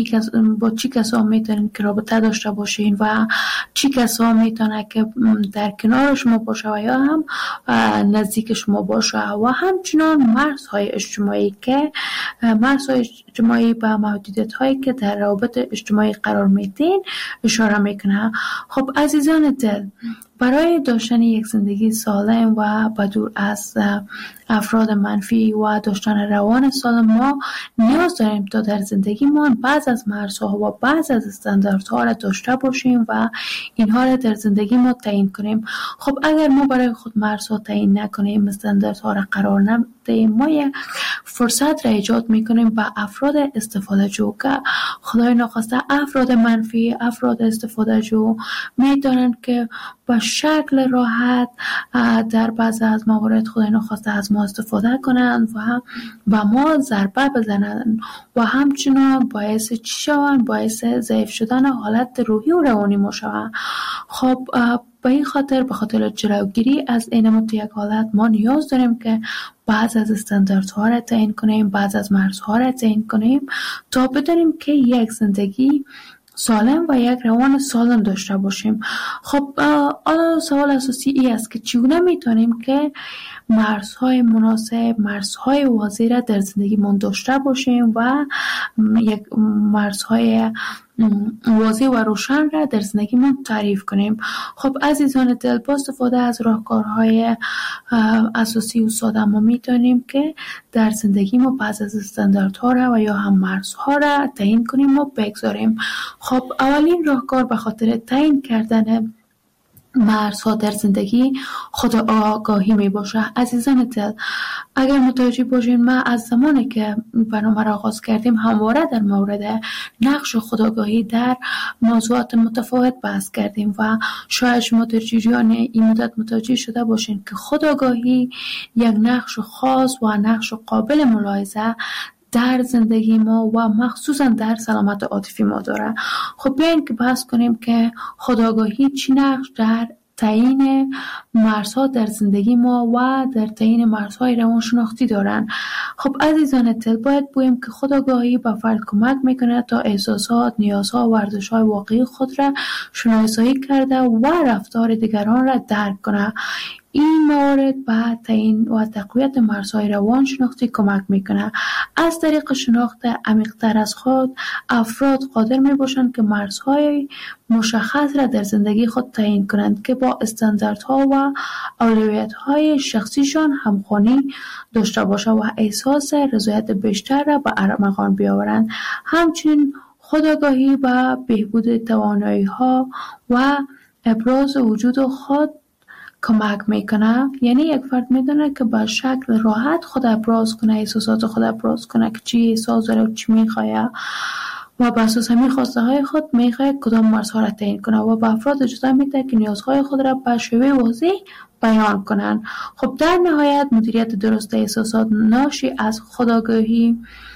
S20: با چی کسا میتونین که رابطه داشته باشین و چی کسا میتونه که در کنار شما باشه و یا هم نزدیک شما باشه. و همچنان مرزهای اجتماعی که مرزهای اجتماعی به محدودیت هایی که در روابط اجتماعی قرار میدین اشاره میکنه. خب عزیزان دل، برای داشتن یک زندگی سالم و بدور از افراد منفی و داشتن روان سالم ما نیاز داریم تا در زندگیمان بعض از مرزها و بعض از استانداردها را داشته باشیم و اینها را در زندگی ما تعیین کنیم. خب اگر ما برای خود مرزها تعیین نکنیم، استانداردها را قرار ندهیم، ما یک فرصت را ایجاد میکنیم به افراد استفاده جو که خدای ناخواسته افراد منفی، افراد استفاده جو میدانند که با شکل راحت در بعض از موارد خدای ناخواسته از ما استفاده کنند و به ما ضربه بزنند و همچنان باعث چی شوند؟ باعث ضعیف شدن حالت روحی و روانی ما شوند. خب به این خاطر، به خاطر جلوگیری از این یک حالت ما نیاز داریم که بعض از استانداردها را تعیین کنیم، بعض از مرزها را تعیین کنیم تا بدانیم که یک زندگی سالم و یک روان سالم داشته باشیم. خب حالا سوال اساسی ای است که چگونه میتونیم که مرزهای مناسب، مرزهای واضح را در زندگیمون داشته باشیم و یک مرزهای واضح و روشن را در زندگیمون تعریف کنیم. خب عزیزان دل، با استفاده از راهکارهای اساسی و ساده ما میتونیم که در زندگی ما بعض از استانداردها را و یا هم مرزها را تعیین کنیم و بگذاریم. خب اولین راهکار به خاطر تعیین کردن مرزها در زندگی خود آگاهی می باشه. عزیزان دل، اگر متوجه باشین ما از زمانی که برنامه را آغاز کردیم همواره در مورد نقش خودآگاهی در موضوعات متفاوت بحث کردیم و شاید شما در جریان این مدت متوجه شده باشین که خودآگاهی یک نقش خاص و نقش قابل ملاحظه در زندگی ما و مخصوصا در سلامت عاطفی ما داره. خب بیاین که بحث کنیم که خودآگاهی چی نقش در تعیین مرزها در زندگی ما و در تعیین مرزهای روانشناختی دارن. خب عزیزان دل، باید بگویم که خودآگاهی به فرد کمک میکنه تا احساسات، نیازها و ارزش‌های واقعی خود را شناسایی کرده و رفتار دیگران را درک کنه. این موارد به تعیین و تقویت مرزهای روانشناختی کمک میکنه. از طریق شناخت عمیق‌تر از خود، افراد قادر میباشند که مرزهای مشخص را در زندگی خود تعیین کنند که با استانداردها و اولویت‌های شخصیشان همخوانی داشته باشند و احساس رضایت بیشتر را به ارمغان بیاورند. همچنین خودآگاهی به بهبود توانایی‌ها و ابراز وجود خود کمک میکنه. یعنی یک فرد میدونه که به شکل راحت خود ابراز کنه، احساسات خود ابراز کنه که چی احساس داره و چی میخواه و بر اساس همین خواسته های خود میخواه کدام مرزها را تعیین کنه و به افراد اجازه میده که نیازهای خود را به شیوه واضح بیان کنن. خب در نهایت مدیریت درست احساسات ناشی از خودآگاهی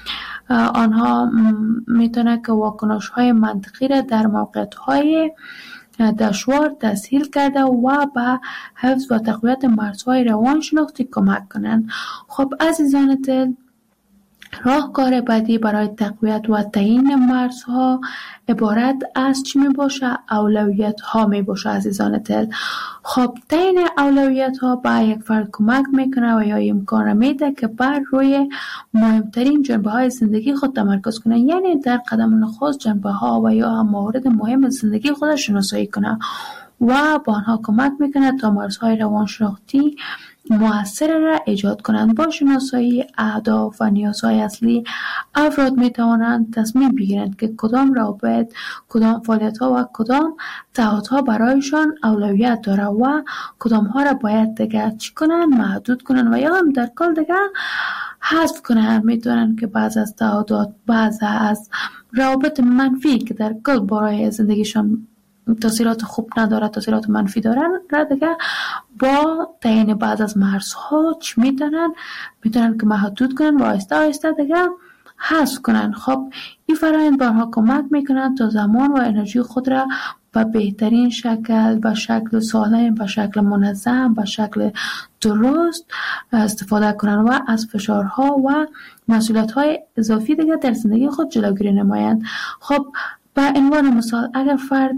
S20: آنها میتونه که واکنش های منطقی را در موقعیت های دشوار تسهیل کرده و به حفظ و تقویت مرزهای روانشناختی کمک کنند. خب عزیزان دل، راهکار بعدی برای تقویت و تعیین مرزها عبارت از چی می باشه؟ اولویت ها می باشه عزیزان دل. خب تعیین اولویت ها به یک فرد کمک میکنه و یا امکان را میده که بر روی مهمترین جنبه های زندگی خود تمرکز کنه. یعنی در قدم نخست جنبه ها و یا هم موارد مهم زندگی خود شناسایی کنه و با آنها کمک میکنه تا مرزهای روانشناختی مؤثر را ایجاد کنند. با شناسایی اهداف و نیازهای اصلی، افراد می توانند تصمیم بگیرند که کدام روابط، کدام فعالیت‌ها و کدام تعهدها برایشان اولویت داره و کدام ها را باید دیگر چی کنند، محدود کنند و یا هم در کل دیگر حذف کنند. می دونند که بعض از تعهدات، بعض از روابط منفی که در کل برای زندگیشان تاثیرات خوب نداره، تاثیرات منفی دارن را دیگه با تعیین بعض از مرزها چی میتونن که محدود کنن و آهسته آهسته دیگه حذف کنن. خب این فرآیند به آنها کمک میکنن تا زمان و انرژی خود را به بهترین شکل، به شکل سالم، به شکل منظم، به شکل درست استفاده کنن و از فشارها و مسئولیت‌های اضافی دیگه در زندگی خود جلوگیری نمایند. خب به عنوان مثال، اگر فرد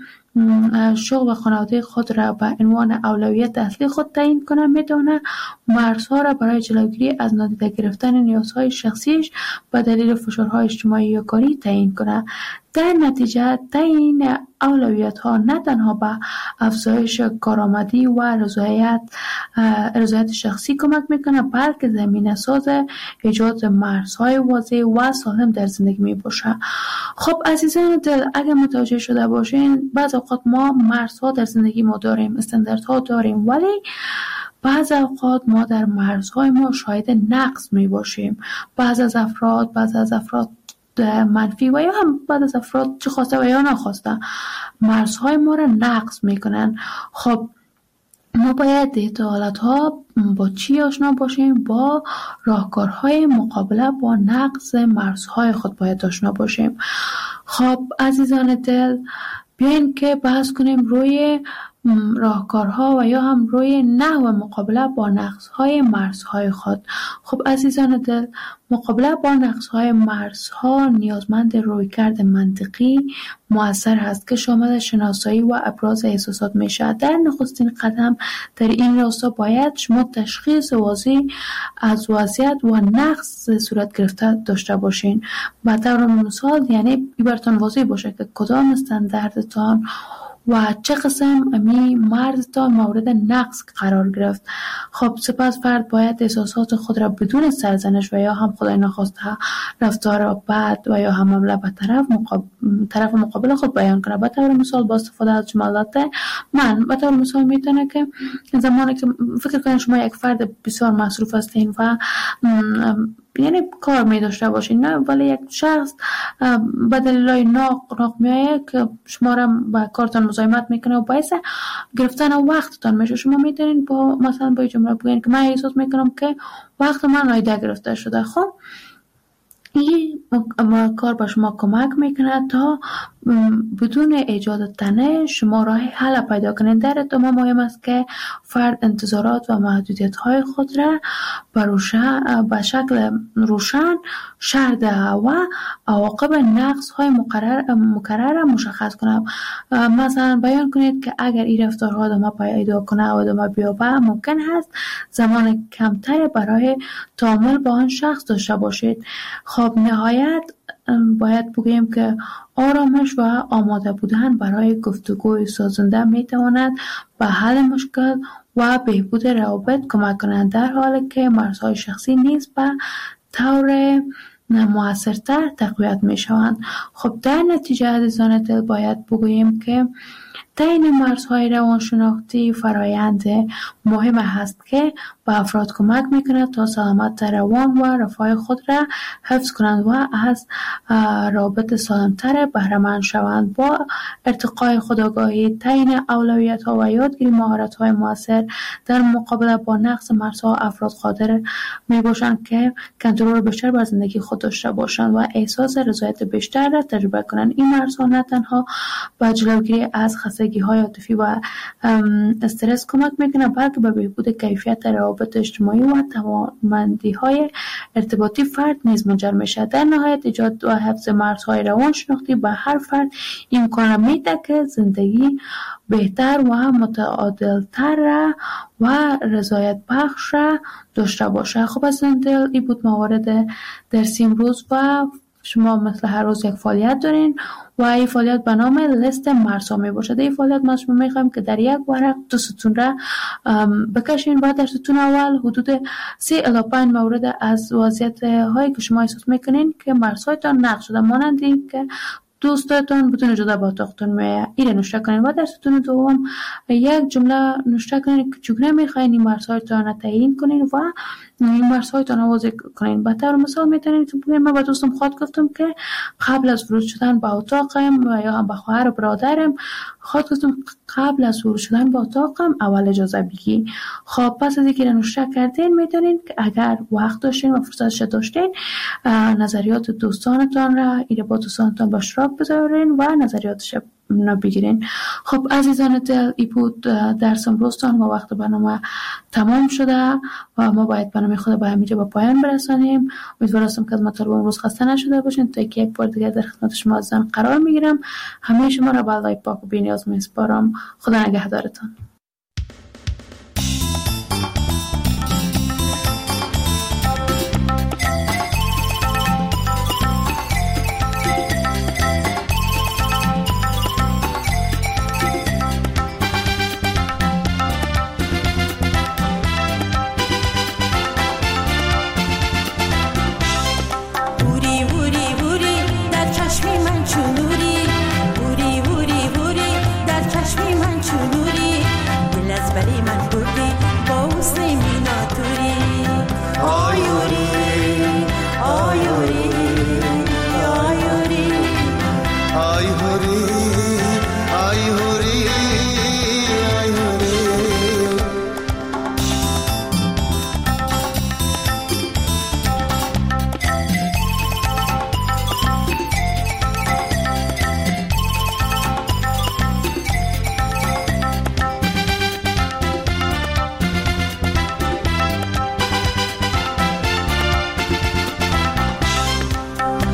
S20: شغل و خانواده خود را به عنوان اولویت اصلی خود تعیین کنه، میتونه مرزها را برای جلوگیری از نادیده گرفتن نیازهای شخصیش به دلیل فشارهای اجتماعی یا کاری تعیین کنه. در نتیجه تعیین اولویت ها نه تنها به افزایش کارآمدی و رضایت شخصی کمک میکنه، بلکه زمینه ساز ایجاد مرزهای واضح و سالم در زندگی می باشه. خب عزیزان دل، اگر متوجه شده باشین، بعض اوقات ما مرزها در زندگی ما داریم، استانداردها داریم، ولی بعض اوقات ما در مرزهای ما شاهد نقص می باشیم. بعض از افراد منفی و یا هم بعض از افراد چه خواسته و یا نخواسته مرزهای ما را نقض میکنن. خب ما باید دیتا حالتها با چی آشنا باشیم؟ با راهکارهای مقابله با نقض مرزهای خود باید آشنا باشیم. خب عزیزان دل، بیاین که بحث کنیم روی راهکارها و یا هم روی نحو مقابله با نقص‌های مرزهای خود. خب عزیزان دل، مقابله با نقص‌های مرزها نیازمند رویکرد منطقی مؤثر هست که شامل شناسایی و ابراز احساسات میشه. در نخستین قدم در این راستا باید شما تشخیص واضح از وضعیت و نقص صورت گرفته داشته باشین. به طور مثال یعنی براتون واضح باشه که کدام استانداردتان و چه قسم امی مرزتان مورد نقص قرار گرفت. خب سپس فرد باید احساسات خود را بدون سرزنش و یا هم خدای نخواسته رفتار بد و یا هم حمله به طرف مقابل خود بیان کنه. به طور مثال با استفاده از جملات من، به طور مثال میتونه که زمانی که فکر کنید شما یک فرد بسیار مصروف هستین و یعنی کار می داشته باشین، نه ولی یک شخص به دلایل ناق میایه که شما را با کارتان مزاحمت میکنه و باعث گرفتن وقتتان میشه. شما میتونین با مثلا با جمله بگین که من احساس میکنم که وقت من نایده گرفته شده. خب این کار با شما کمک میکنه تا بدون ایجاد تنه شما راه حل پیدا کنید. در ادامه مهم است که فرد انتظارات و محدودیت های خود را به شکل روشن شرح دهد و عواقب نقص های مکرر را مشخص کنید. مثلا بیان کنید که اگر این رفتارها ادامه پیدا کنه و ادامه بیابه ممکن است زمان کمتری برای تعامل با آن شخص داشته باشید. خب نهایت باید بگوییم که آرامش و آماده بودن برای گفتگوی سازنده میتواند به حل مشکل و بهبود روابط کمک کنند، در حالی که مرزهای شخصی نیز به طور مؤثرتر تقویت میشوند. خب در نتیجه عزیزان دل باید بگوییم که تعیین مرزهای روانشناختی فرایند مهم است که به افراد کمک میکند تا سلامت روان و رفاه خود را حفظ کنند و از رابط سالمتر بهره مند شوند. با ارتقای خودآگاهی، تعیین اولویت‌ها و یادگیری مهارت‌های موثر در مقابله با نقص مرزها، افراد قادر میباشند که کنترل بیشتر بر زندگی خود داشته باشند و احساس رضایت بیشتر را تجربه کنند. این مرزها نه تنها به جلوگیری از خستگی‌های عاطفی و استرس کمک میکنه، بلکه به بهبود کیفیت روابط اجتماعی و توانمندی‌های ارتباطی فرد نیز منجر میشه. در نهایت ایجاد و حفظ مرزهای روانشناختی به هر فرد امکان میده که زندگی بهتر و متعادلتر و رضایت بخش داشته باشه. خب از این بود موارد درسی امروز و شما مثل هر روز یک فعالیت دارین و این فعالیت به نام لیست مرزها می باشد. این فعالیت ما شما میخوایم که در یک ورق 2 ستون را بکشین و در ستون اول حدود 3 الی 5 مورد از وضعیت هایی که شما احساس میکنین که مرزهایتان نقض شده، مانند این که دوستاتون بدون اجازه با اتاقتون میایه، این نوشته کنین و در ستون دوم یک جمله نوشته کنین که چگونه میخواین این مرزهایتان را تعیین کنین و این مرزهایتان را واضح کنین. به طور مثال میتونین که بگین من با دوستم خود گفتم که قبل از ورود شدن به اتاقم و یا هم به خواهر و برادرم خود گفتم قبل از ورود شدن به اتاقم اول اجازه بگی. خب پس از اینکه نوشته کردین میتونین که اگر وقت داشتین و فرصتش داشتین نظریات دوستانتان را با دوستانتان به اشتراک بذارین و نظریاتش بگیرین. خب عزیزان دل، این بود درس امروزتان و وقت برنامه تمام شده و ما باید برنامه خود به همینجا به پایان برسانیم. امیدوارم که از مطالب امروز خسته نشده باشین تا یک بار دیگر در خدمت شما عزیزان قرار میگیرم. همه شما را به الله پاک و بی‌نیاز میسپارم. خدا نگهدارتان.
S21: چونوری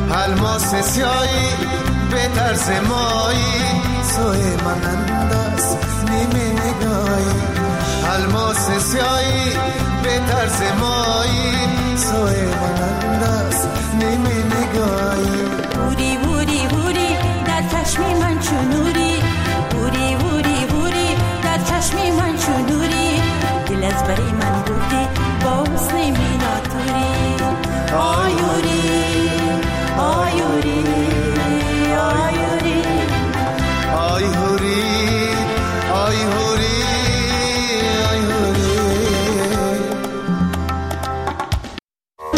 S21: الماس سیایی به طرز مایی سوی مانند است نیمه نگاهی الماس سیایی به طرز مایی سوی مانند است نیمه نگاهی
S22: بوری بوری بوری در چشم من چون نوری بوری بوری بوری در چشم من چون نوری دل از بری من بودی با حسن میناتوری